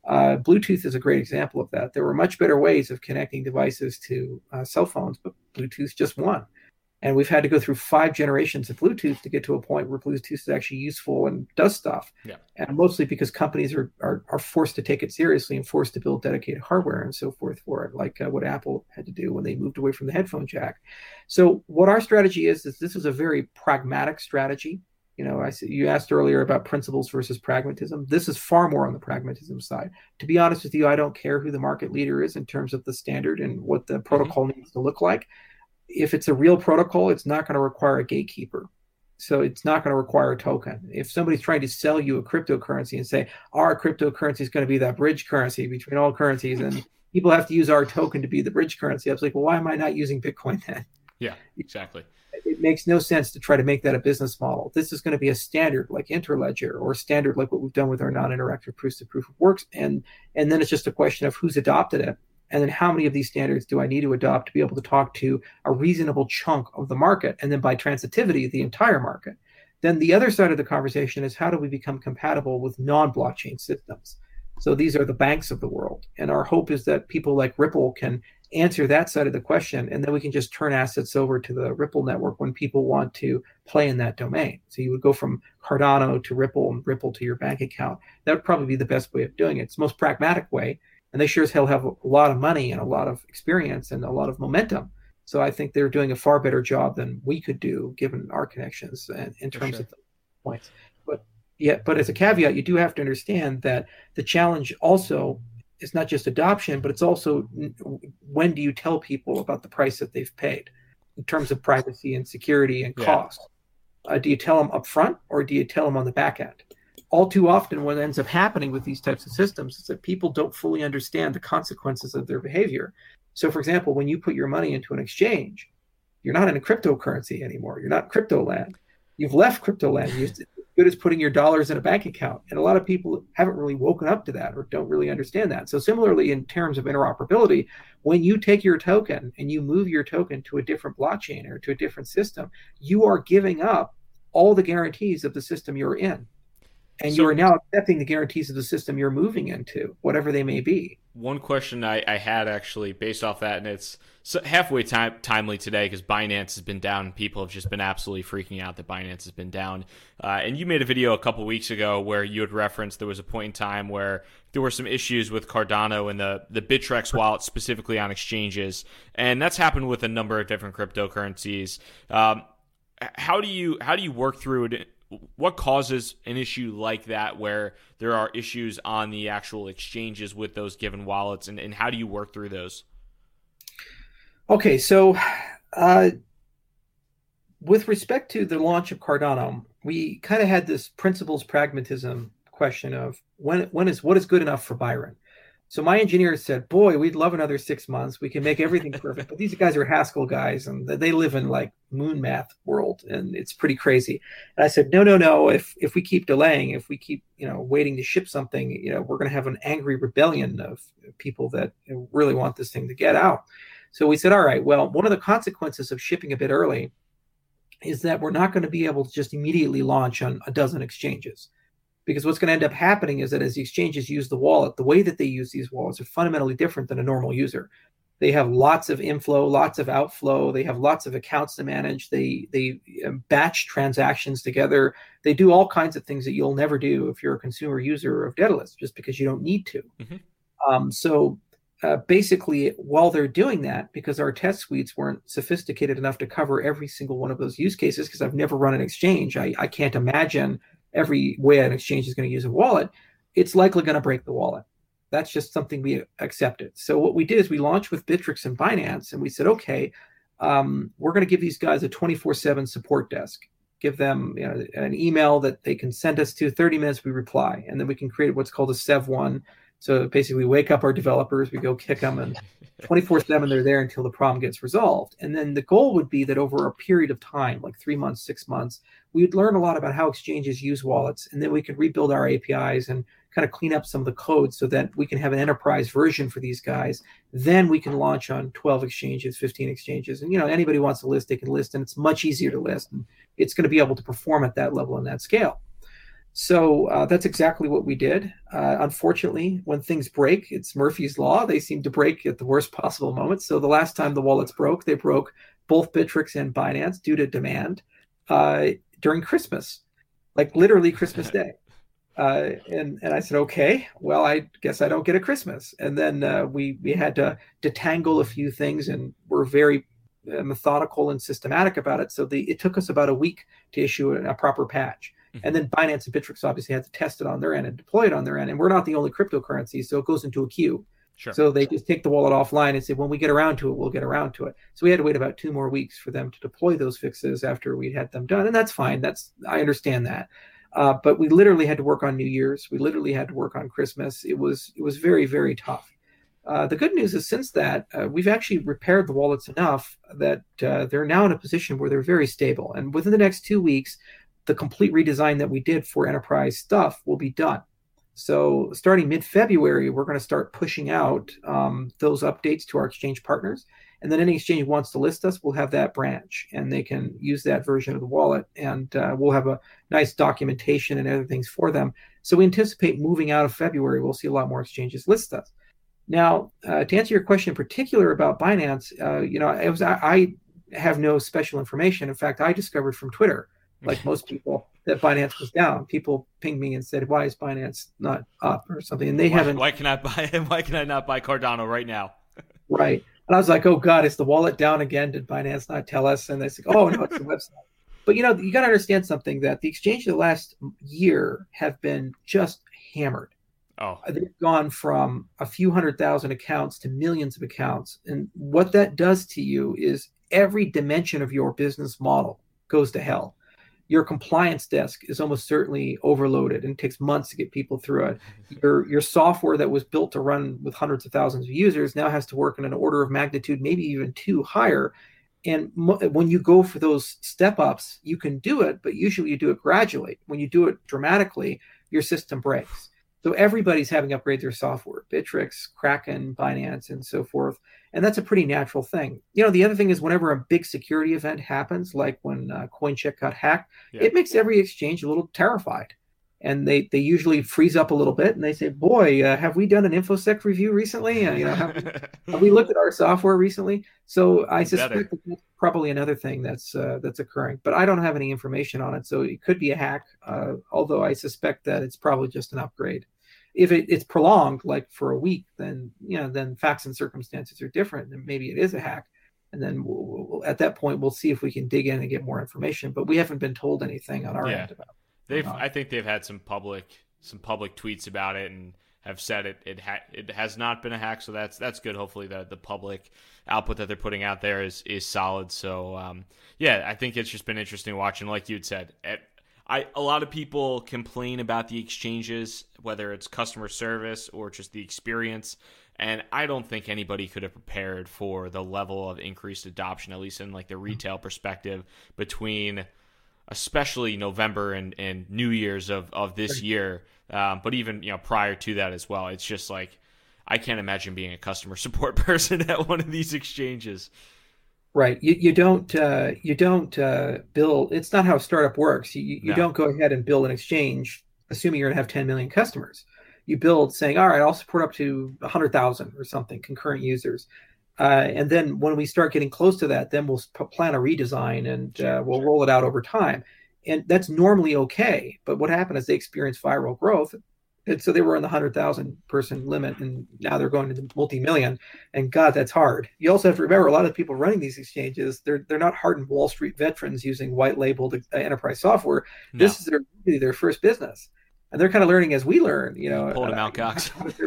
Bluetooth is a great example of that. There were much better ways of connecting devices to cell phones, but Bluetooth just won. And we've had to go through 5 generations of Bluetooth to get to a point where Bluetooth is actually useful and does stuff. Yeah. And mostly because companies are forced to take it seriously and forced to build dedicated hardware and so forth for it, like what Apple had to do when they moved away from the headphone jack. So what our strategy is this is a very pragmatic strategy. You asked earlier about principles versus pragmatism. This is far more on the pragmatism side. To be honest with you, I don't care who the market leader is in terms of the standard and what the protocol needs to look like. If it's a real protocol, it's not going to require a gatekeeper. So it's not going to require a token. If somebody's trying to sell you a cryptocurrency and say, our cryptocurrency is going to be that bridge currency between all currencies, and people have to use our token to be the bridge currency, I was like, well, why am I not using Bitcoin then? Yeah, exactly. It makes no sense to try to make that a business model. This is going to be a standard like Interledger, or standard like what we've done with our non-interactive proofs of proof of works. And then it's just a question of who's adopted it. And then how many of these standards do I need to adopt to be able to talk to a reasonable chunk of the market? And then by transitivity, the entire market. Then the other side of the conversation is how do we become compatible with non-blockchain systems? So these are the banks of the world. And our hope is that people like Ripple can answer that side of the question. And then we can just turn assets over to the Ripple network when people want to play in that domain. So you would go from Cardano to Ripple and Ripple to your bank account. That would probably be the best way of doing it. It's the most pragmatic way. And they sure as hell have a lot of money and a lot of experience and a lot of momentum. So I think they're doing a far better job than we could do, given our connections and in terms of the points. But as a caveat, you do have to understand that the challenge also is not just adoption, but it's also when do you tell people about the price that they've paid in terms of privacy and security and cost? Do you tell them up front or do you tell them on the back end? All too often what ends up happening with these types of systems is that people don't fully understand the consequences of their behavior. So, for example, when you put your money into an exchange, you're not in a cryptocurrency anymore. You're not in crypto land. You've left crypto land. It's as good as putting your dollars in a bank account. And a lot of people haven't really woken up to that or don't really understand that. So similarly, in terms of interoperability, when you take your token and you move your token to a different blockchain or to a different system, you are giving up all the guarantees of the system you're in. And you are now accepting the guarantees of the system you're moving into, whatever they may be. One question I had actually based off that, and it's halfway timely today because Binance has been down and people have just been absolutely freaking out that Binance has been down. And you made a video a couple weeks ago where you had referenced there was a point in time where there were some issues with Cardano and the Bittrex wallet specifically on exchanges. And that's happened with a number of different cryptocurrencies. How do you work through it? What causes an issue like that where there are issues on the actual exchanges with those given wallets, and how do you work through those? Okay, so with respect to the launch of Cardano, we kind of had this principles pragmatism question of what is good enough for Byron. So my engineers said, boy, we'd love another 6 months. We can make everything perfect. But these guys are Haskell guys, and they live in like moon math world, and it's pretty crazy. And I said, no. If we keep delaying, if we keep waiting to ship something, we're going to have an angry rebellion of people that really want this thing to get out. So we said, all right, well, one of the consequences of shipping a bit early is that we're not going to be able to just immediately launch on a dozen exchanges. Because what's going to end up happening is that as the exchanges use the wallet, the way that they use these wallets are fundamentally different than a normal user. They have lots of inflow, lots of outflow. They have lots of accounts to manage. They batch transactions together. They do all kinds of things that you'll never do if you're a consumer user of Daedalus, just because you don't need to. Mm-hmm. Basically, while they're doing that, because our test suites weren't sophisticated enough to cover every single one of those use cases, because I've never run an exchange, I can't imagine every way an exchange is going to use a wallet, it's likely going to break the wallet. That's just something we accepted. So what we did is we launched with Bittrex and Binance, and we said, okay, we're going to give these guys a 24/7 support desk. Give them an email that they can send us to. 30 minutes, we reply. And then we can create what's called a Sev1. So basically, we wake up our developers, we go kick them, and 24/7 they're there until the problem gets resolved. And then the goal would be that over a period of time, like 3 months, 6 months, we'd learn a lot about how exchanges use wallets, and then we could rebuild our APIs and kind of clean up some of the code so that we can have an enterprise version for these guys. Then we can launch on 12 exchanges, 15 exchanges. And anybody who wants to list, they can list, and it's much easier to list. And it's going to be able to perform at that level and that scale. So that's exactly what we did. Unfortunately, when things break, it's Murphy's Law. They seem to break at the worst possible moments. So the last time the wallets broke, they broke both Bittrex and Binance due to demand uh, during Christmas, like literally Christmas Day. And I said, okay, well, I guess I don't get a Christmas. And then we had to detangle a few things, and we're very methodical and systematic about it. So it took us about a week to issue a proper patch. And then Binance and Bittrex obviously had to test it on their end and deploy it on their end. And we're not the only cryptocurrency, so it goes into a queue. Sure. So they just take the wallet offline and say, when we get around to it, we'll get around to it. So we had to wait about 2 more weeks for them to deploy those fixes after we had them done. And that's fine. I understand that. But we literally had to work on New Year's. We literally had to work on Christmas. It was very, very tough. The good news is since that, we've actually repaired the wallets enough that they're now in a position where they're very stable. And within the next 2 weeks, the complete redesign that we did for enterprise stuff will be done. So starting mid-February, we're going to start pushing out those updates to our exchange partners. And then any exchange wants to list us, we'll have that branch, and they can use that version of the wallet. And we'll have a nice documentation and other things for them. So we anticipate moving out of February, we'll see a lot more exchanges list us. Now, to answer your question in particular about Binance, I have no special information. In fact, I discovered from Twitter, like most people, that Binance was down. People pinged me and said, "Why is Binance not up?" or something, and they haven't. Why can I not buy Cardano right now? Right, and I was like, "Oh God, is the wallet down again? Did Binance not tell us?" And they said, "Oh no, it's the website." But you got to understand something, that the exchange of the last year have been just hammered. Oh, they've gone from a few 100,000 accounts to millions of accounts, and what that does to you is every dimension of your business model goes to hell. Your compliance desk is almost certainly overloaded, and it takes months to get people through it. Your software that was built to run with hundreds of thousands of users now has to work in an order of magnitude, maybe even 2 higher. And when you go for those step ups, you can do it, but usually you do it gradually. When you do it dramatically, your system breaks. So everybody's having to upgrade their software, Bittrex, Kraken, Binance, and so forth. And that's a pretty natural thing. The other thing is whenever a big security event happens, like when CoinCheck got hacked, It makes every exchange a little terrified. And they usually freeze up a little bit, and they say, boy, have we done an InfoSec review recently? Have we looked at our software recently? So I suspect that's probably another thing that's occurring. But I don't have any information on it, so it could be a hack, although I suspect that it's probably just an upgrade. If it's prolonged, like for a week, then facts and circumstances are different, and maybe it is a hack. And then at that point, we'll see if we can dig in and get more information. But we haven't been told anything on our end about it. I think they've had some public tweets about it and have said it has not been a hack. So that's good. Hopefully the public output that they're putting out there is solid. So I think it's just been interesting watching. Like you had said, a lot of people complain about the exchanges, whether it's customer service or just the experience. And I don't think anybody could have prepared for the level of increased adoption, at least in like the retail perspective, between especially November and New Year's of this year. But even prior to that as well. It's just like I can't imagine being a customer support person at one of these exchanges. Right. You don't build. It's not how a startup works. You don't go ahead and build an exchange assuming you're going to have 10 million customers. You build saying, all right, I'll support up to 100,000 or something concurrent users. And then when we start getting close to that, then we'll plan a redesign and we'll roll it out over time. And that's normally okay. But what happened is they experienced viral growth. And so they were on the 100,000 person limit, and now they're going to the multi-million. And God, that's hard. You also have to remember, a lot of the people running these exchanges, they're not hardened Wall Street veterans using white labeled enterprise software. No. This is their first business, and they're kind of learning as we learn. Pulled them out, Cox.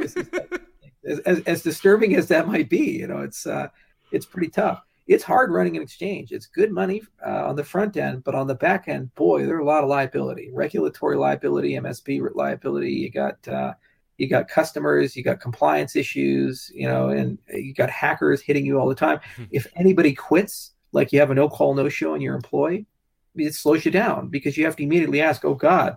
As disturbing as that might be, it's pretty tough. It's hard running an exchange. It's good money on the front end, but on the back end, boy, there are a lot of liability, regulatory liability, MSB liability. You got customers, you got compliance issues, and you got hackers hitting you all the time. If anybody quits, like you have a no call, no show on your employee, it slows you down because you have to immediately ask, oh God,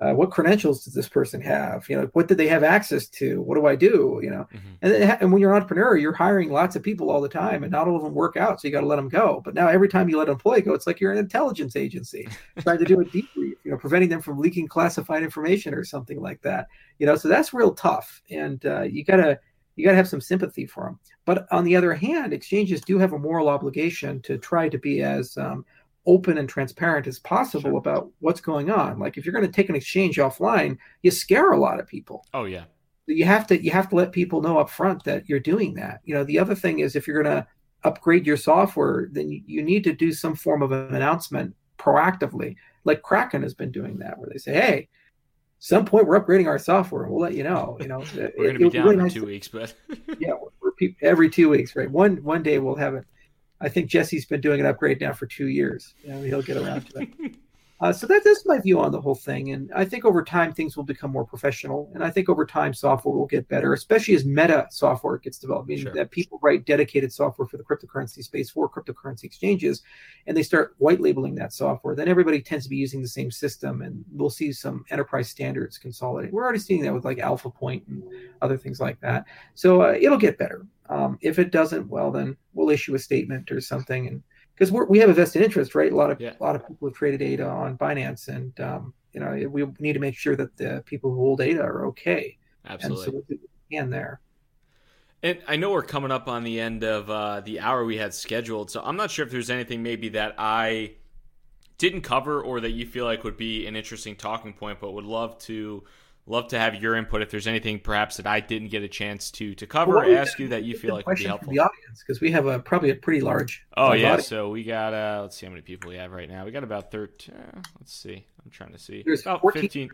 what credentials does this person have? What did they have access to? What do I do? And when you're an entrepreneur, you're hiring lots of people all the time, and not all of them work out, so you got to let them go. But now every time you let an employee go, it's like you're an intelligence agency trying to do a debrief, preventing them from leaking classified information or something like that. So that's real tough, and you gotta have some sympathy for them. But on the other hand, exchanges do have a moral obligation to try to be as open and transparent as possible about what's going on. Like if you're going to take an exchange offline, you scare a lot of people. Oh yeah. You have to let people know up front that you're doing that. The other thing is, if you're going to upgrade your software, then you need to do some form of an announcement proactively. Like Kraken has been doing that, where they say, hey, some point we're upgrading our software, and we'll let you know. We're going to be down for 2 weeks, but yeah, every 2 weeks, right? One day we'll have it. I think Jesse's been doing an upgrade now for 2 years. He'll get around to it. So that's my view on the whole thing. And I think over time, things will become more professional. And I think over time, software will get better, especially as meta software gets developed, meaning that people write dedicated software for the cryptocurrency space for cryptocurrency exchanges, and they start white labeling that software. Then everybody tends to be using the same system, and we'll see some enterprise standards consolidate. We're already seeing that with like Alpha Point and other things like that. So it'll get better. If it doesn't, well, then we'll issue a statement or something, and because we have a vested interest, right? A lot of people have traded ADA on Binance, and we need to make sure that the people who hold ADA are okay. Absolutely. And so we'll do what we can there. And I know we're coming up on the end of the hour we had scheduled, so I'm not sure if there's anything maybe that I didn't cover or that you feel like would be an interesting talking point, but would love to have your input if there's anything perhaps that I didn't get a chance to cover or ask you that you feel like would be helpful. The audience, because we have probably a pretty large. Audience. So we got let's see how many people we have right now. We got about 13. Let's see. I'm trying to see. There's about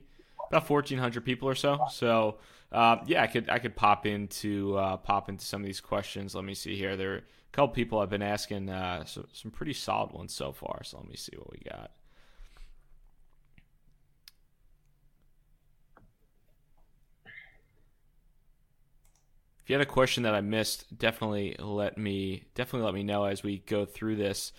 1,400 people or so. So I could pop into some of these questions. Let me see here. There are a couple people I've been asking some pretty solid ones so far. So let me see what we got. If you had a question that I missed, definitely let me know as we go through this.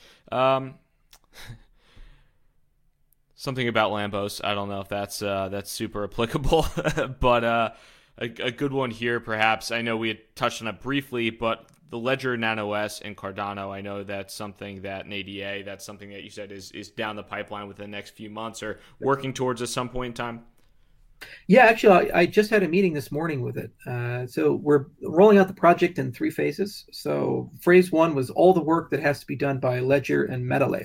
Something about Lambos. I don't know if that's super applicable, but a good one here perhaps. I know we had touched on it briefly, but the Ledger Nano S and Cardano, I know that's something that in ADA, that's something that you said is down the pipeline within the next few months or working towards at some point in time. Yeah, actually, I just had a meeting this morning with it. So we're rolling out the project in 3 phases. So phase 1 was all the work that has to be done by Ledger and MetaLayer.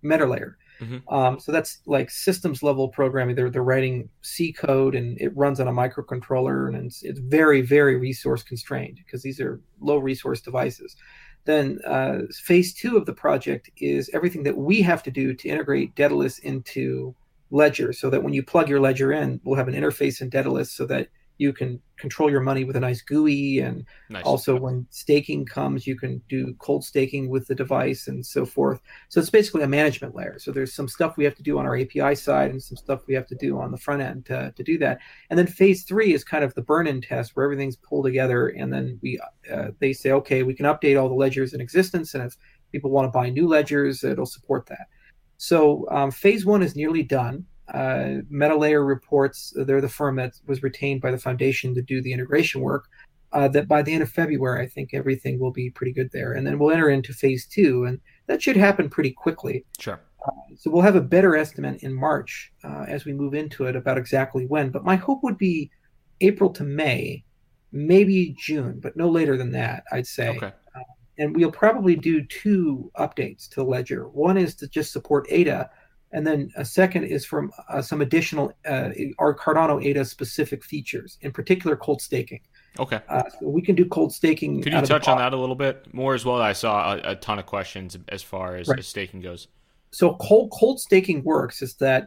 Mm-hmm. So that's like systems level programming. They're writing C code, and it runs on a microcontroller, and it's very, very resource constrained because these are low resource devices. Then phase 2 of the project is everything that we have to do to integrate Daedalus into Ledger, so that when you plug your Ledger in, we'll have an interface in Daedalus so that you can control your money with a nice GUI, and also when staking comes, you can do cold staking with the device and so forth. So it's basically a management layer. So there's some stuff we have to do on our API side and some stuff we have to do on the front end to do that. And then phase 3 is kind of the burn-in test where everything's pulled together, and then they say, okay, we can update all the ledgers in existence, and if people want to buy new ledgers, it'll support that. So phase 1 is nearly done. MetaLayer reports, they're the firm that was retained by the foundation to do the integration work, that by the end of February, I think everything will be pretty good there. And then we'll enter into phase 2, and that should happen pretty quickly. Sure. So we'll have a better estimate in March as we move into it about exactly when. But my hope would be April to May, maybe June, but no later than that, I'd say. Okay. And we'll probably do 2 updates to the ledger. One is to just support ADA, and then a second is from some additional our Cardano ADA specific features, in particular cold staking. Okay. So we can do cold staking. Could you touch on that a little bit more as well? I saw a ton of questions as far as staking goes. So cold staking works is that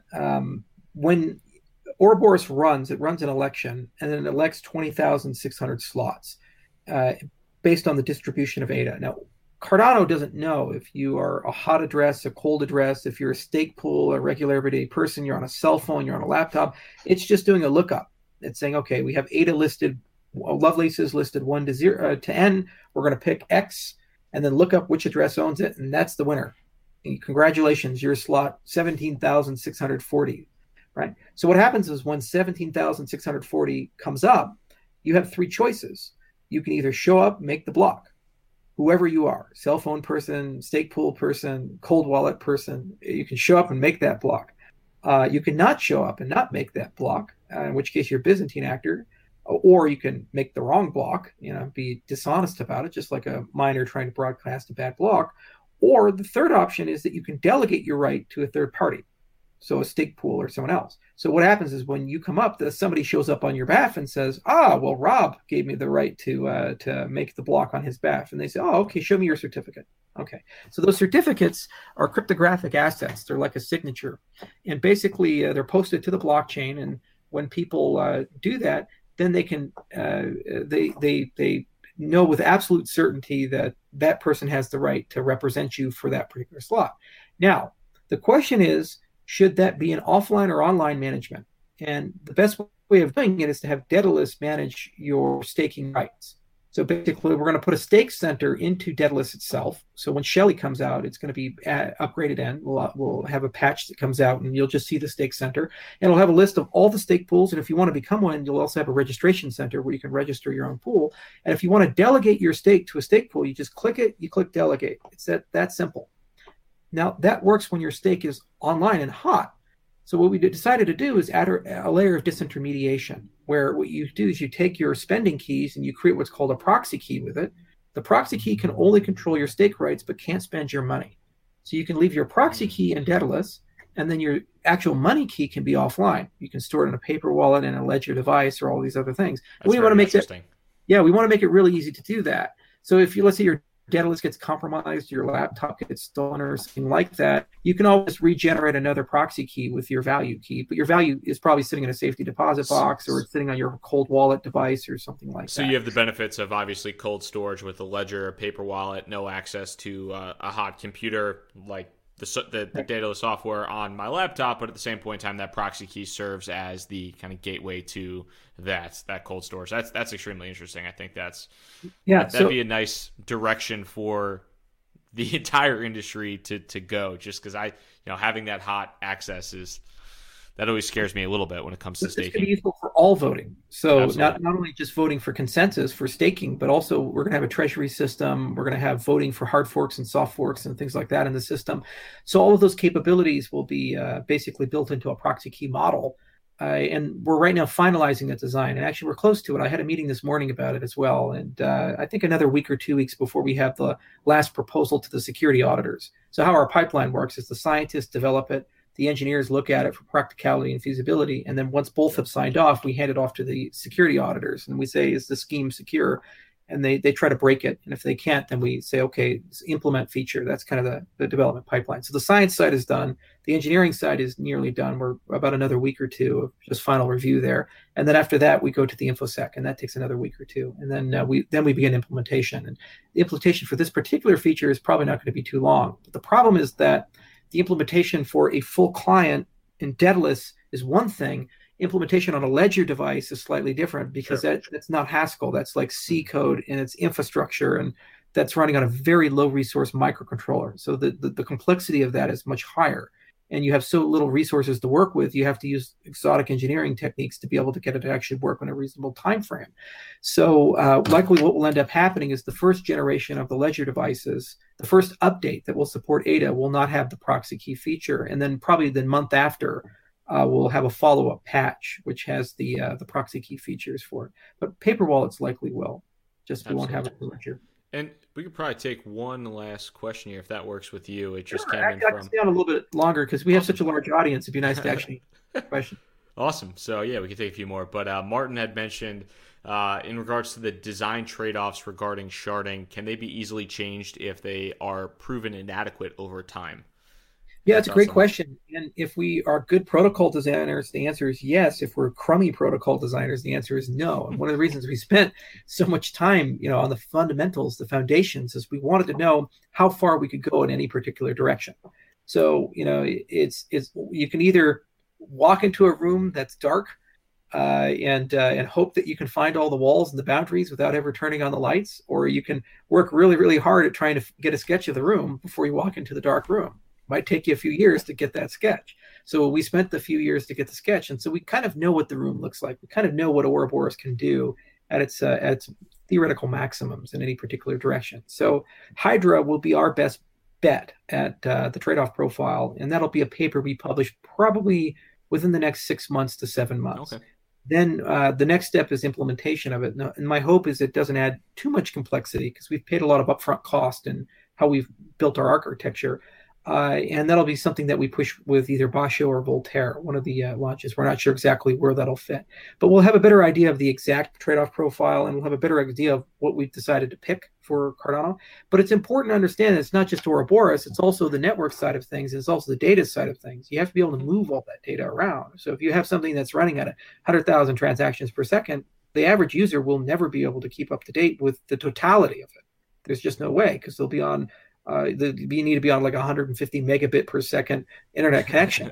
when Ouroboros runs, it runs an election, and then it elects 20,600 slots. Based on the distribution of ADA. Now, Cardano doesn't know if you are a hot address, a cold address, if you're a stake pool, a regular everyday person, you're on a cell phone, you're on a laptop. It's just doing a lookup. It's saying, okay, we have ADA listed, Lovelaces listed 1 to 0 to N. We're going to pick X and then look up which address owns it, and that's the winner. And congratulations, your slot 17,640. right? So what happens is when 17,640 comes up, you have three choices. You can either show up, make the block, whoever you are, cell phone person, stake pool person, cold wallet person, you can show up and make that block. You can not show up and not make that block, in which case you're a Byzantine actor, or you can make the wrong block, be dishonest about it, just like a miner trying to broadcast a bad block. Or the third option is that you can delegate your right to a third party, so a stake pool or someone else. So what happens is when you come up, somebody shows up on your behalf and says, well, Rob gave me the right to make the block on his behalf. And they say, okay, show me your certificate. Okay, so those certificates are cryptographic assets. They're like a signature. And basically, they're posted to the blockchain. And when people do that, then they can they know with absolute certainty that that person has the right to represent you for that particular slot. Now, the question is, should that be an offline or online management? And the best way of doing it is to have Daedalus manage your staking rights. So basically, we're going to put a stake center into Daedalus itself. So when Shelley comes out, it's going to be upgraded in. We'll have a patch that comes out, and you'll just see the stake center. And it'll have a list of all the stake pools. And if you want to become one, you'll also have a registration center where you can register your own pool. And if you want to delegate your stake to a stake pool, you just click it, you click delegate. It's that simple. Now, that works when your stake is online and hot. So what we decided to do is add a layer of disintermediation, where what you do is you take your spending keys and you create what's called a proxy key with it. The proxy key can only control your stake rights, but can't spend your money. So you can leave your proxy key in Daedalus, and then your actual money key can be offline. You can store it in a paper wallet and a ledger device or all these other things. We want to make it, we want to make it really easy to do that. So if let's say your Daedalus gets compromised, your laptop gets stolen or something like that, you can always regenerate another proxy key with your value key, but your value is probably sitting in a safety deposit box, or it's sitting on your cold wallet device or something like that. So you have the benefits of obviously cold storage with a ledger, a paper wallet, no access to a hot computer like the Daedalus software on my laptop, but at the same point in time, that proxy key serves as the kind of gateway to that cold storage. That's extremely interesting. I think that'd be a nice direction for the entire industry to go. Just because having that hot access that always scares me a little bit when it comes to staking. It's going to be useful for all voting. So not only just voting for consensus for staking, but also we're going to have a treasury system. We're going to have voting for hard forks and soft forks and things like that in the system. So all of those capabilities will be basically built into a proxy key model. And we're right now finalizing that design. And actually, we're close to it. I had a meeting this morning about it as well. And I think another week or 2 weeks before we have the last proposal to the security auditors. So how our pipeline works is the scientists develop it. The engineers look at it for practicality and feasibility. And then once both have signed off, we hand it off to the security auditors. And we say, is the scheme secure? And they try to break it. And if they can't, then we say, okay, implement feature. That's kind of the development pipeline. So the science side is done. The engineering side is nearly done. We're about another week or two of just final review there. And then after that, we go to the InfoSec, and that takes another week or two. And then we begin implementation. And the implementation for this particular feature is probably not going to be too long. But the problem is that the implementation for a full client in Daedalus is one thing. Implementation on a ledger device is slightly different because that's not Haskell. That's like C code and it's infrastructure, and that's running on a very low resource microcontroller. So the complexity of that is much higher. And you have so little resources to work with, you have to use exotic engineering techniques to be able to get it to actually work in a reasonable time frame. So likely what will end up happening is the first generation of the ledger devices, the first update that will support Ada will not have the proxy key feature. And then probably the month after, we'll have a follow-up patch, which has the proxy key features for it. But paper wallets likely will, just we won't have it for ledger. And we could probably take one last question here, if that works with you. It just came in from... I can stay on a little bit longer because we have such a large audience. It'd be nice to actually question. Awesome. So, yeah, we could take a few more. But Martin had mentioned in regards to the design trade-offs regarding sharding, can they be easily changed if they are proven inadequate over time? Yeah, it's a great question. And if we are good protocol designers, the answer is yes. If we're crummy protocol designers, the answer is no. And one of the reasons we spent so much time, on the fundamentals, the foundations, is we wanted to know how far we could go in any particular direction. So, it's you can either walk into a room that's dark and hope that you can find all the walls and the boundaries without ever turning on the lights, or you can work really, really hard at trying to get a sketch of the room before you walk into the dark room. Might take you a few years to get that sketch. So we spent the few years to get the sketch, and so we kind of know what the room looks like. We kind of know what Ouroboros can do at its theoretical maximums in any particular direction. So Hydra will be our best bet at the trade-off profile, and that'll be a paper we publish probably within the next 6 months to 7 months. Okay. Then the next step is implementation of it. And my hope is it doesn't add too much complexity because we've paid a lot of upfront cost in how we've built our architecture. And that'll be something that we push with either Basho or Voltaire, one of the launches. We're not sure exactly where that'll fit, but we'll have a better idea of the exact trade-off profile, and we'll have a better idea of what we've decided to pick for Cardano. But it's important to understand that it's not just Ouroboros, it's also the network side of things, it's also the data side of things. You have to be able to move all that data around. So if you have something that's running at 100,000 transactions per second, the average user will never be able to keep up to date with the totality of it. There's just no way, because they'll be on you need to be on like 150 megabit per second internet connection,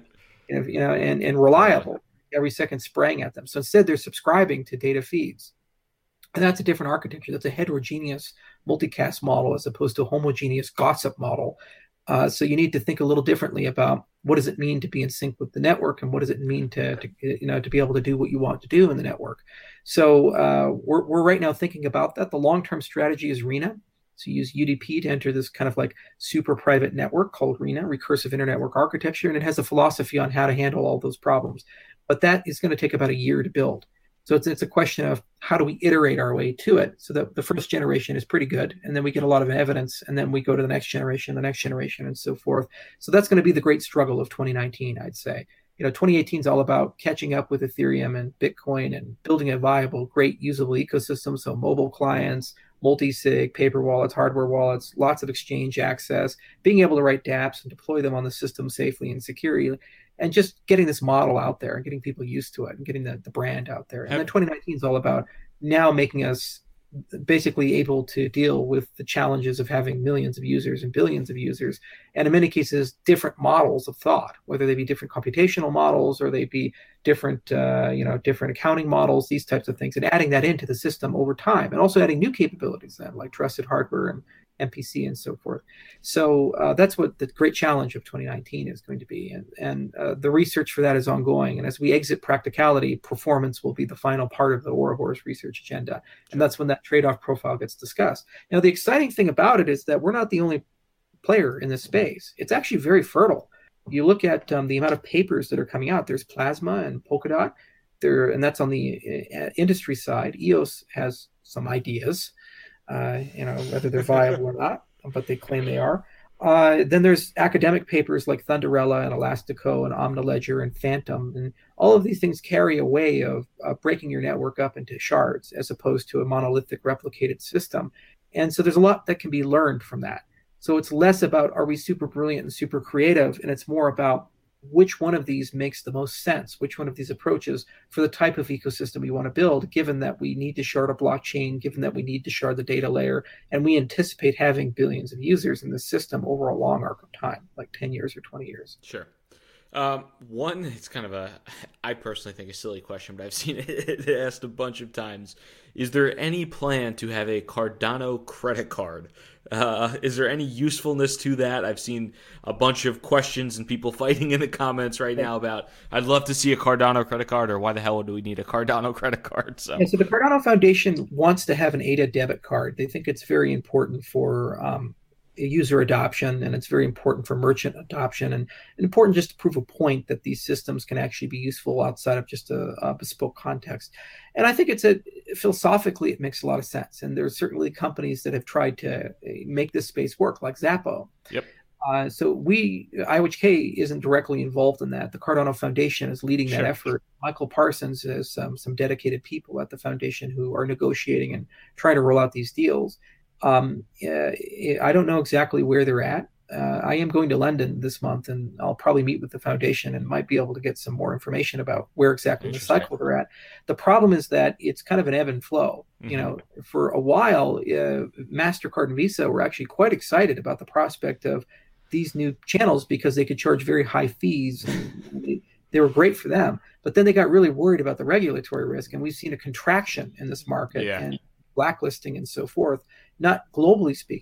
and reliable every second spraying at them. So instead, they're subscribing to data feeds, and that's a different architecture. That's a heterogeneous multicast model as opposed to a homogeneous gossip model. So you need to think a little differently about what does it mean to be in sync with the network, and what does it mean to be able to do what you want to do in the network. So we're right now thinking about that. The long-term strategy is RINA. So you use UDP to enter this kind of like super private network called RINA, Recursive Internetwork Architecture, and it has a philosophy on how to handle all those problems. But that is going to take about a year to build. So it's a question of how do we iterate our way to it, so that the first generation is pretty good, and then we get a lot of evidence, and then we go to the next generation, and so forth. So that's going to be the great struggle of 2019, I'd say. 2018 is all about catching up with Ethereum and Bitcoin and building a viable, great, usable ecosystem. So mobile clients, multi-sig, paper wallets, hardware wallets, lots of exchange access, being able to write dApps and deploy them on the system safely and securely, and just getting this model out there and getting people used to it and getting the brand out there. And then 2019 is all about now making us basically able to deal with the challenges of having millions of users and billions of users, and in many cases different models of thought, whether they be different computational models or they be different different accounting models, these types of things, and adding that into the system over time, and also adding new capabilities then, like trusted hardware and MPC and so forth. So that's what the great challenge of 2019 is going to be, and the research for that is ongoing. And as we exit practicality, performance will be the final part of the Ouroboros research agenda, and that's when that trade-off profile gets discussed. Now, the exciting thing about it is that we're not the only player in this space. It's actually very fertile. You look at the amount of papers that are coming out. There's Plasma and Polkadot, and that's on the industry side. EOS has some ideas. Whether they're viable or not, but they claim they are. Then there's academic papers like Thunderella and Elastico and Omniledger and Phantom, and all of these things carry a way of breaking your network up into shards as opposed to a monolithic replicated system. And so there's a lot that can be learned from that. So it's less about are we super brilliant and super creative, and it's more about which one of these makes the most sense, which one of these approaches for the type of ecosystem we want to build, given that we need to shard a blockchain, given that we need to shard the data layer, and we anticipate having billions of users in the system over a long arc of time, like 10 years or 20 years. Sure. One, it's kind of I personally think a silly question, but I've seen it asked a bunch of times. Is there any plan to have a Cardano credit card? Is there any usefulness to that? I've seen a bunch of questions and people fighting in the comments right now about, I'd love to see a Cardano credit card, or why the hell do we need a Cardano credit card? So the Cardano Foundation wants to have an ADA debit card. They think it's very important for user adoption, and it's very important for merchant adoption, and important just to prove a point that these systems can actually be useful outside of just a bespoke context. And I think philosophically it makes a lot of sense, and there's certainly companies that have tried to make this space work, like Zappo. Yep. So IOHK isn't directly involved in that. The Cardano Foundation is leading that effort. Michael Parsons has some dedicated people at the foundation who are negotiating and trying to roll out these deals. I don't know exactly where they're at. I am going to London this month, and I'll probably meet with the foundation and might be able to get some more information about where exactly in the cycle they're at. The problem is that it's kind of an ebb and flow. Mm-hmm. For a while, MasterCard and Visa were actually quite excited about the prospect of these new channels because they could charge very high fees. And they were great for them, but then they got really worried about the regulatory risk, and we've seen a contraction in this market and blacklisting and so forth. Not globally speaking,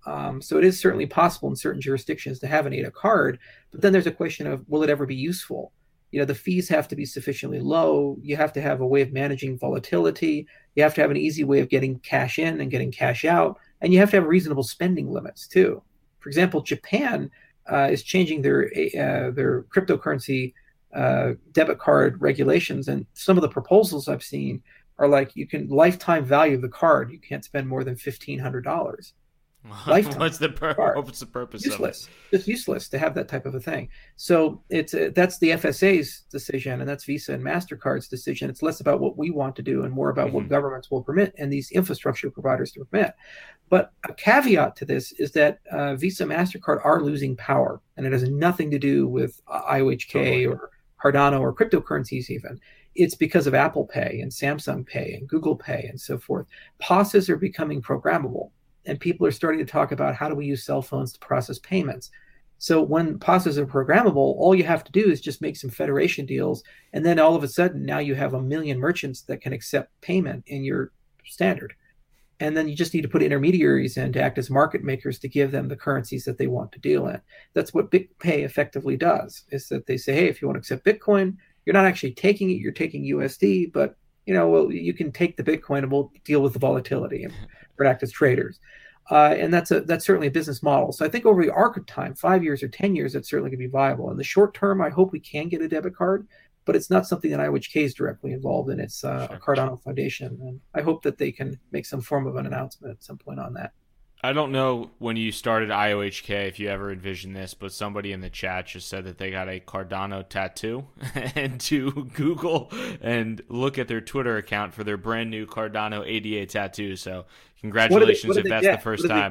So it is certainly possible in certain jurisdictions to have an ADA card, but then there's a question of, will it ever be useful? The fees have to be sufficiently low. You have to have a way of managing volatility. You have to have an easy way of getting cash in and getting cash out. And you have to have reasonable spending limits too. For example, Japan is changing their cryptocurrency debit card regulations. And some of the proposals I've seen are like, you can lifetime value of the card. You can't spend more than $1,500. Lifetime. What's the purpose useless. of it? It's useless to have that type of a thing. So that's the FSA's decision, and that's Visa and MasterCard's decision. It's less about what we want to do and more about what governments will permit and these infrastructure providers to permit. But a caveat to this is that Visa and MasterCard are losing power, and it has nothing to do with IOHK or Cardano or cryptocurrencies even. It's because of Apple Pay and Samsung Pay and Google Pay and so forth. POSs are becoming programmable. And people are starting to talk about, how do we use cell phones to process payments? So when POSs are programmable, all you have to do is just make some federation deals. And then all of a sudden, now you have 1 million merchants that can accept payment in your standard. And then you just need to put intermediaries in to act as market makers to give them the currencies that they want to deal in. That's what BitPay effectively does, is that they say, hey, if you want to accept Bitcoin, you're not actually taking it, you're taking USD, but you can take the Bitcoin and we'll deal with the volatility and act as traders. And that's certainly a business model. So I think over the arc of time, 5 years or 10 years, it's certainly going to be viable. In the short term, I hope we can get a debit card, but it's not something that IOHK is directly involved in. It's a Cardano Foundation. And I hope that they can make some form of an announcement at some point on that. I don't know when you started IOHK if you ever envisioned this, but somebody in the chat just said that they got a Cardano tattoo, and to Google and look at their Twitter account for their brand new Cardano ADA tattoo. So congratulations if that's the first time.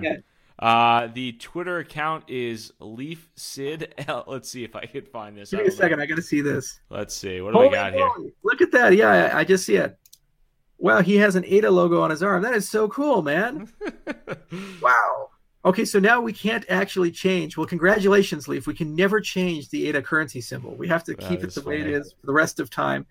The Twitter account is Leaf Sid. Let's see if I can find this. Give me a second. I got to see this. Let's see. What do we got here? Look at that. Yeah, I just see it. Wow, he has an ADA logo on his arm. That is so cool, man. Wow. Okay, so now we can't actually change. Well, congratulations, Leaf. We can never change the ADA currency symbol. We have to keep it the way it is for the rest of time.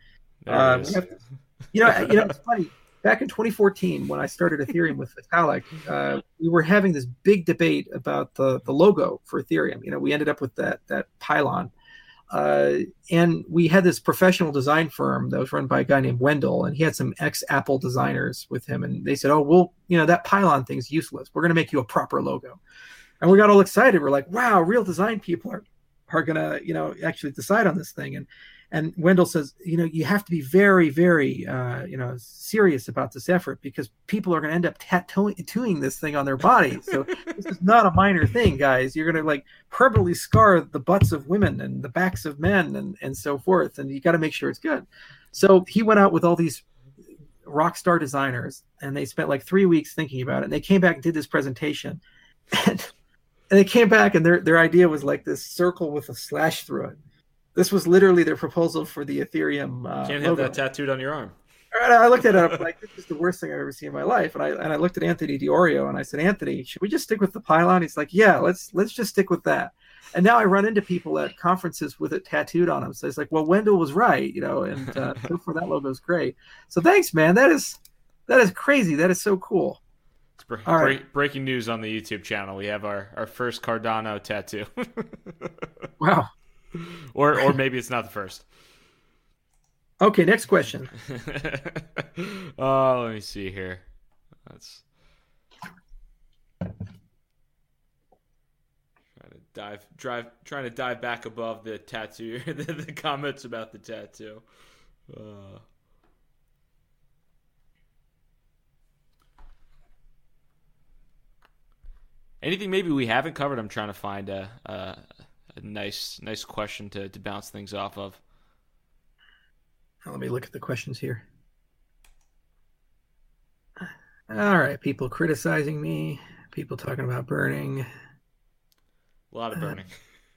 It's funny. Back in 2014, when I started Ethereum with Vitalik, we were having this big debate about the logo for Ethereum. We ended up with that pylon. And we had this professional design firm that was run by a guy named Wendell, and he had some ex-Apple designers with him. And they said, that pylon thing's useless. We're going to make you a proper logo. And we got all excited. We're like, wow, real design people are going to, actually decide on this thing. And Wendell says, you have to be very, very, serious about this effort, because people are going to end up tattooing this thing on their body. So this is not a minor thing, guys. You're going to permanently scar the butts of women and the backs of men and so forth. And you got to make sure it's good. So he went out with all these rock star designers, and they spent 3 weeks thinking about it. And they came back and did this presentation. And they came back, and their idea was this circle with a slash through it. This was literally their proposal for the Ethereum Can't have that tattooed on your arm. And I looked at it, this is the worst thing I've ever seen in my life. And I looked at Anthony Diorio, and I said, Anthony, should we just stick with the pylon? He's like, yeah, let's just stick with that. And now I run into people at conferences with it tattooed on them. So it's like, well, Wendell was right, and so far that logo is great. So thanks, man. That is crazy. That is so cool. It's breaking news on the YouTube channel. We have our first Cardano tattoo. Wow. Or maybe it's not the first. Okay, next question. Let me see here. Let's trying to dive back above the tattoo, the comments about the tattoo. Anything maybe we haven't covered? I'm trying to find a nice question to bounce things off of. Let me look at the questions here. All right, people criticizing me, people talking about burning. A lot of burning.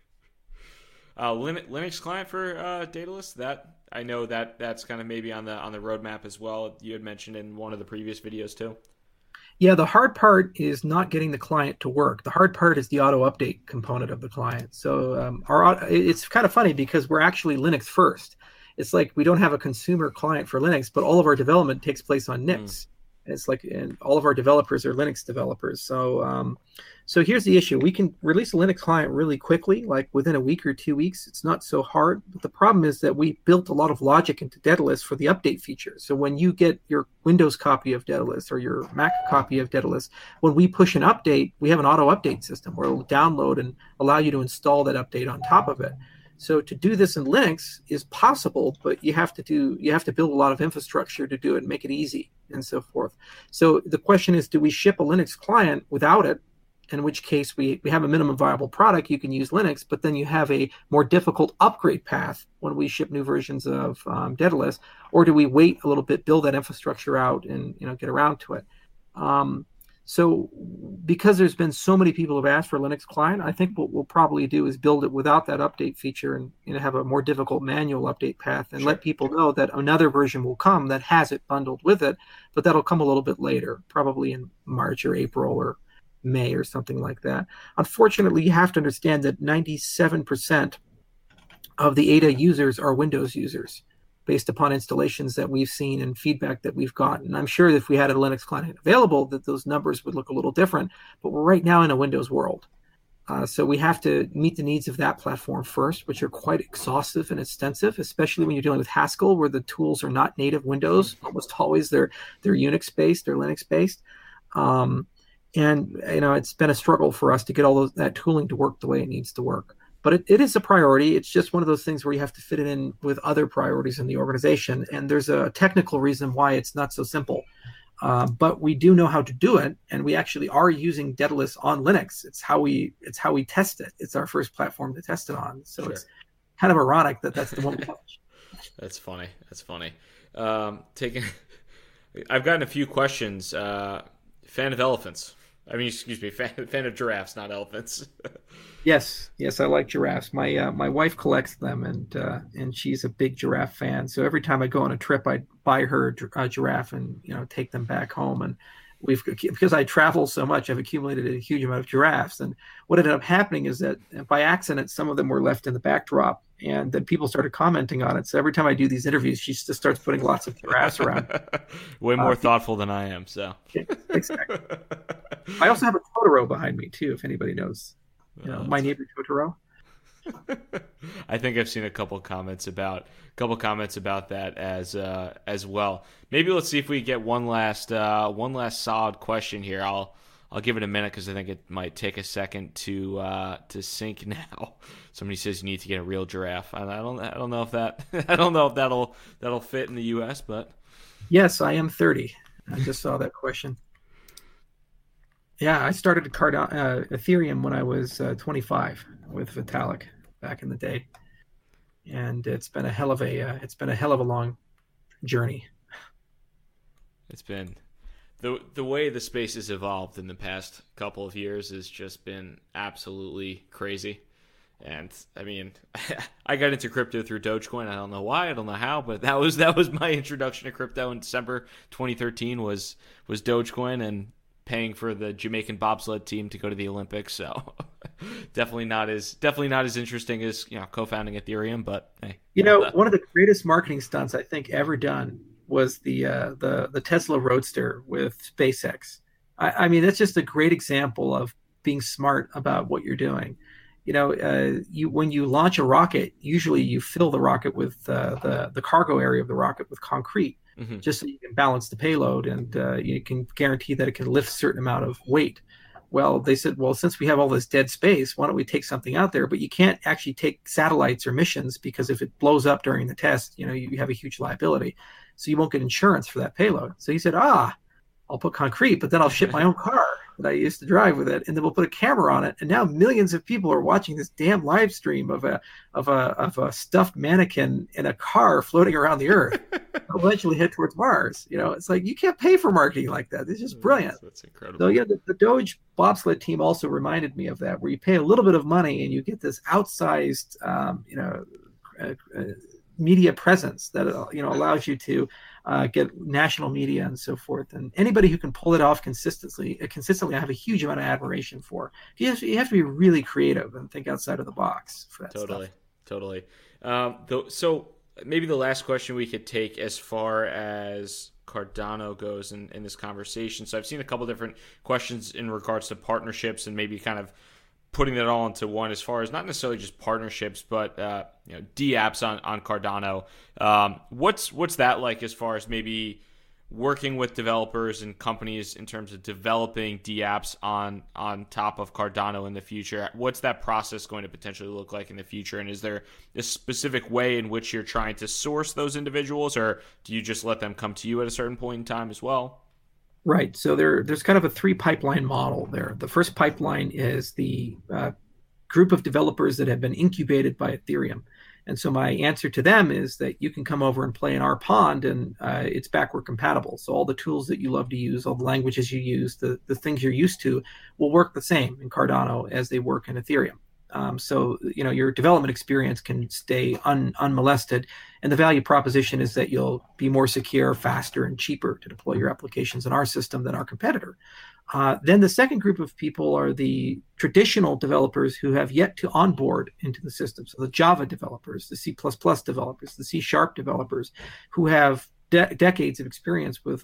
Linux client for Daedalus. That I know that's kind of maybe on the roadmap as well. You had mentioned in one of the previous videos too. Yeah, the hard part is not getting the client to work. The hard part is the auto update component of the client. So it's kind of funny because we're actually Linux first. It's like we don't have a consumer client for Linux, but all of our development takes place on Nix. It's like, and all of our developers are Linux developers. So here's the issue: we can release a Linux client really quickly, like within a week or 2 weeks. It's not so hard. But the problem is that we built a lot of logic into Daedalus for the update feature. So when you get your Windows copy of Daedalus or your Mac copy of Daedalus, when we push an update, we have an auto update system where it'll download and allow you to install that update on top of it. So to do this in Linux is possible, but you have to build a lot of infrastructure to do it and make it easy and so forth. So the question is, do we ship a Linux client without it? In which case we have a minimum viable product, you can use Linux, but then you have a more difficult upgrade path when we ship new versions of Daedalus, or do we wait a little bit, build that infrastructure out, and get around to it? So because there's been so many people who have asked for a Linux client, I think what we'll probably do is build it without that update feature and have a more difficult manual update path and let people know that another version will come that has it bundled with it, but that'll come a little bit later, probably in March or April or May or something like that. Unfortunately, you have to understand that 97% of the Ada users are Windows users, based upon installations that we've seen and feedback that we've gotten. I'm sure if we had a Linux client available, that those numbers would look a little different, but we're right now in a Windows world. So we have to meet the needs of that platform first, which are quite exhaustive and extensive, especially when you're dealing with Haskell, where the tools are not native Windows. Almost always they're Unix-based, they're Linux-based. And it's been a struggle for us to get all that tooling to work the way it needs to work. But it is a priority. It's just one of those things where you have to fit it in with other priorities in the organization. And there's a technical reason why it's not so simple. But we do know how to do it, and we actually are using Daedalus on Linux. It's how we test it. It's our first platform to test it on. So Sure. It's kind of ironic that that's the one we touch. That's funny. I've gotten a few questions. Fan of elephants. Excuse me, fan of giraffes, not elephants. Yes, I like giraffes. My wife collects them, and she's a big giraffe fan. So every time I go on a trip, I buy her a giraffe and take them back home. And because I travel so much, I've accumulated a huge amount of giraffes. And what ended up happening is that by accident, some of them were left in the backdrop, and then people started commenting on it. So every time I do these interviews, she just starts putting lots of giraffes around. Way more thoughtful than I am. So exactly. I also have a Totoro behind me too, if anybody knows. My neighbor Totoro. I think I've seen a couple comments about that as well. Maybe let's see if we get one last solid question here. I'll give it a minute because I think it might take a second to sync now. Somebody says you need to get a real giraffe. I don't know if that'll fit in the U.S. But yes, I am 30. I just saw that question. Yeah, I started Ethereum when I was 25 with Vitalik back in the day, and it's been a hell of a long journey. It's been the way the space has evolved in the past couple of years has just been absolutely crazy. And I got into crypto through Dogecoin. I don't know why, I don't know how, but that was my introduction to crypto in December 2013 was Dogecoin and paying for the Jamaican bobsled team to go to the Olympics. So definitely not as interesting as co-founding Ethereum. But hey, one of the greatest marketing stunts I think ever done was the Tesla Roadster with SpaceX. That's just a great example of being smart about what you're doing. When you launch a rocket, usually you fill the rocket with the cargo area of the rocket with concrete. Mm-hmm. Just so you can balance the payload and you can guarantee that it can lift a certain amount of weight. Well, they said, since we have all this dead space, why don't we take something out there? But you can't actually take satellites or missions because if it blows up during the test, you have a huge liability. So you won't get insurance for that payload. So he said, I'll put concrete, but then I'll ship my own car that I used to drive with it, and then we'll put a camera on it. And now millions of people are watching this damn live stream of a stuffed mannequin in a car floating around the Earth. They'll eventually head towards Mars. It's like you can't pay for marketing like that. It's just brilliant. That's incredible. So the Doge bobsled team also reminded me of that, where you pay a little bit of money and you get this outsized, media presence that allows you to get national media and so forth. And anybody who can pull it off consistently, I have a huge amount of admiration for. You have to be really creative and think outside of the box for that stuff. Totally. So maybe the last question we could take as far as Cardano goes in this conversation. So I've seen a couple different questions in regards to partnerships and maybe kind of putting that all into one, as far as not necessarily just partnerships, but dApps on Cardano. What's that like as far as maybe working with developers and companies in terms of developing dApps on top of Cardano in the future? What's that process going to potentially look like in the future? And is there a specific way in which you're trying to source those individuals, or do you just let them come to you at a certain point in time as well? Right. So there's kind of a three pipeline model there. The first pipeline is the group of developers that have been incubated by Ethereum. And so my answer to them is that you can come over and play in our pond, and it's backward compatible. So all the tools that you love to use, all the languages you use, the things you're used to will work the same in Cardano as they work in Ethereum. So your development experience can stay unmolested, and the value proposition is that you'll be more secure, faster, and cheaper to deploy your applications in our system than our competitor. Then the second group of people are the traditional developers who have yet to onboard into the system. So the Java developers, the C++ developers, the C# developers, who have decades of experience with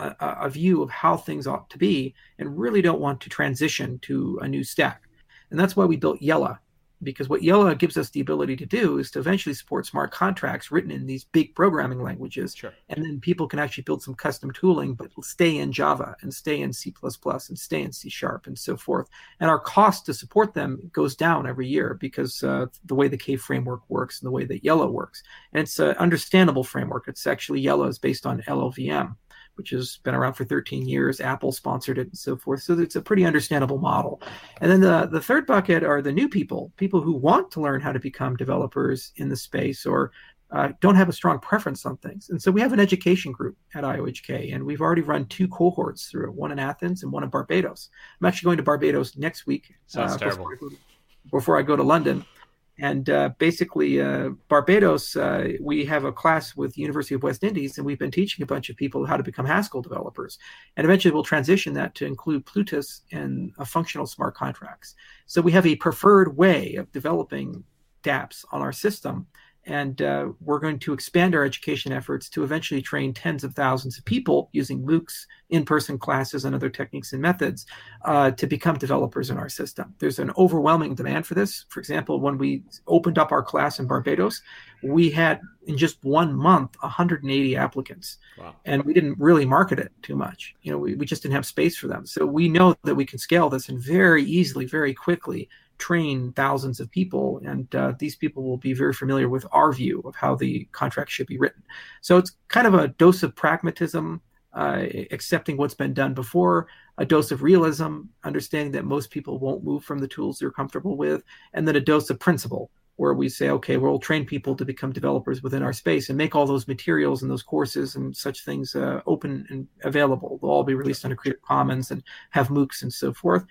a view of how things ought to be and really don't want to transition to a new stack. And that's why we built Yella, because what Yella gives us the ability to do is to eventually support smart contracts written in these big programming languages. Sure. And then people can actually build some custom tooling, but stay in Java and stay in C++ and stay in C# and so forth. And our cost to support them goes down every year because the way the K framework works and the way that Yella works. And it's an understandable framework. It's actually Yella is based on LLVM, which has been around for 13 years. Apple sponsored it and so forth. So it's a pretty understandable model. And then the third bucket are the new people who want to learn how to become developers in the space or don't have a strong preference on things. And so we have an education group at IOHK, and we've already run 2 cohorts through it, one in Athens and one in Barbados. I'm actually going to Barbados next week. Sounds terrible. Before I go to London. And basically, Barbados, we have a class with the University of West Indies, and we've been teaching a bunch of people how to become Haskell developers. And eventually we'll transition that to include Plutus and functional smart contracts. So we have a preferred way of developing dApps on our system. And we're going to expand our education efforts to eventually train tens of thousands of people using MOOCs, in-person classes, and other techniques and methods to become developers in our system. There's an overwhelming demand for this. For example, when we opened up our class in Barbados, we had, in just 1 month, 180 applicants. Wow. And we didn't really market it too much. We just didn't have space for them. So we know that we can scale this and very easily, very quickly train thousands of people, and these people will be very familiar with our view of how the contract should be written. So it's kind of a dose of pragmatism, accepting what's been done before, a dose of realism, understanding that most people won't move from the tools they're comfortable with, and then a dose of principle, where we say, okay, we'll train people to become developers within our space and make all those materials and those courses and such things open and available. They'll all be released under Creative Commons and have MOOCs and so forth.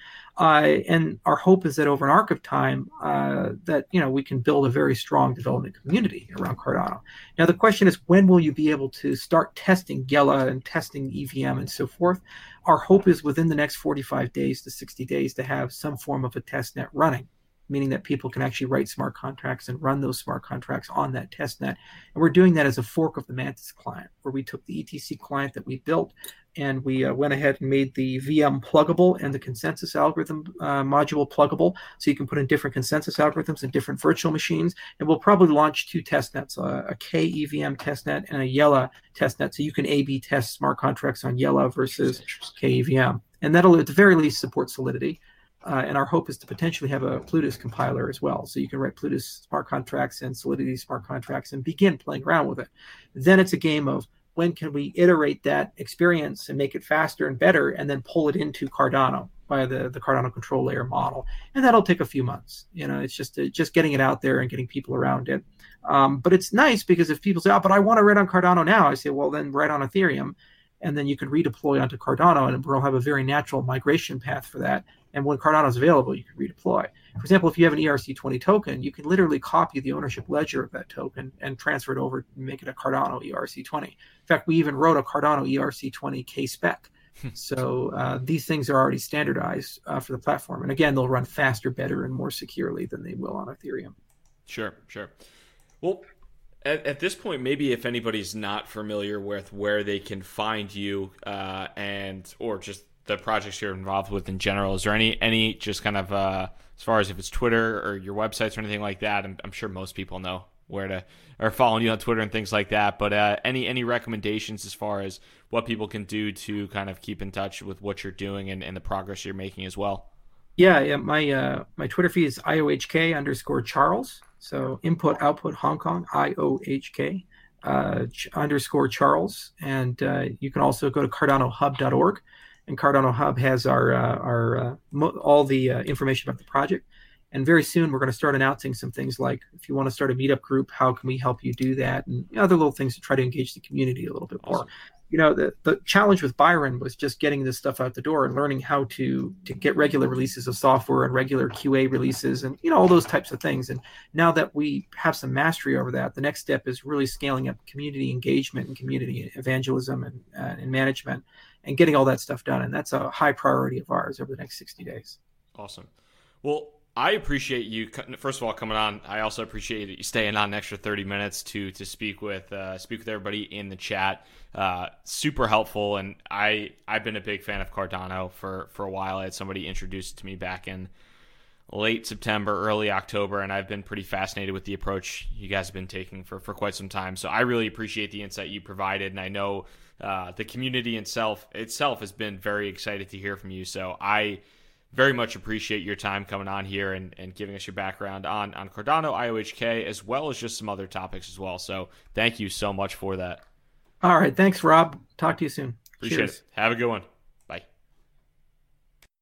And our hope is that over an arc of time, that we can build a very strong development community around Cardano. Now, the question is, when will you be able to start testing Yella and testing EVM and so forth? Our hope is within the next 45 days to 60 days to have some form of a test net running, meaning that people can actually write smart contracts and run those smart contracts on that test net. And we're doing that as a fork of the Mantis client, where we took the ETC client that we built and we went ahead and made the VM pluggable and the consensus algorithm module pluggable. So you can put in different consensus algorithms and different virtual machines. And we'll probably launch 2 test nets, a KEVM test net and a Yella test net. So you can A/B test smart contracts on Yella versus KEVM. And that'll at the very least support Solidity. And our hope is to potentially have a Plutus compiler as well. So you can write Plutus smart contracts and Solidity smart contracts and begin playing around with it. Then it's a game of when can we iterate that experience and make it faster and better and then pull it into Cardano by the Cardano control layer model. And that'll take a few months. It's just getting it out there and getting people around it. But it's nice because if people say, but I want to write on Cardano now, I say, well, then write on Ethereum. And then you can redeploy onto Cardano, and we'll have a very natural migration path for that. And when Cardano is available, you can redeploy. For example, if you have an ERC20 token, you can literally copy the ownership ledger of that token and transfer it over and make it a Cardano ERC20. In fact, we even wrote a Cardano ERC20 K-spec. So these things are already standardized for the platform. And again, they'll run faster, better, and more securely than they will on Ethereum. Sure. Well, at this point, maybe if anybody's not familiar with where they can find you and or just the projects you're involved with in general, is there any just kind of as far as if it's Twitter or your websites or anything like that? I'm sure most people know where to or following you on Twitter and things like that. But any recommendations as far as what people can do to kind of keep in touch with what you're doing and the progress you're making as well? Yeah. My Twitter feed is IOHK_Charles. So input output Hong Kong IOHK _Charles, and you can also go to CardanoHub.org, and Cardano Hub has our all the information about the project. And very soon we're going to start announcing some things like if you want to start a meetup group, how can we help you do that, and other little things to try to engage the community a little bit more. Awesome. The challenge with Byron was just getting this stuff out the door and learning how to get regular releases of software and regular QA releases and all those types of things. And now that we have some mastery over that, the next step is really scaling up community engagement and community evangelism and management and getting all that stuff done. And that's a high priority of ours over the next 60 days. Awesome. Well, I appreciate you, first of all, coming on. I also appreciate you staying on an extra 30 minutes to speak with everybody in the chat. Super helpful, and I've been a big fan of Cardano for a while. I had somebody introduce it to me back in late September, early October, and I've been pretty fascinated with the approach you guys have been taking for quite some time. So I really appreciate the insight you provided, and I know the community itself has been very excited to hear from you. So I very much appreciate your time coming on here and giving us your background on Cardano, IOHK, as well as just some other topics as well. So thank you so much for that. All right. Thanks, Rob. Talk to you soon. Appreciate it. Have a good one.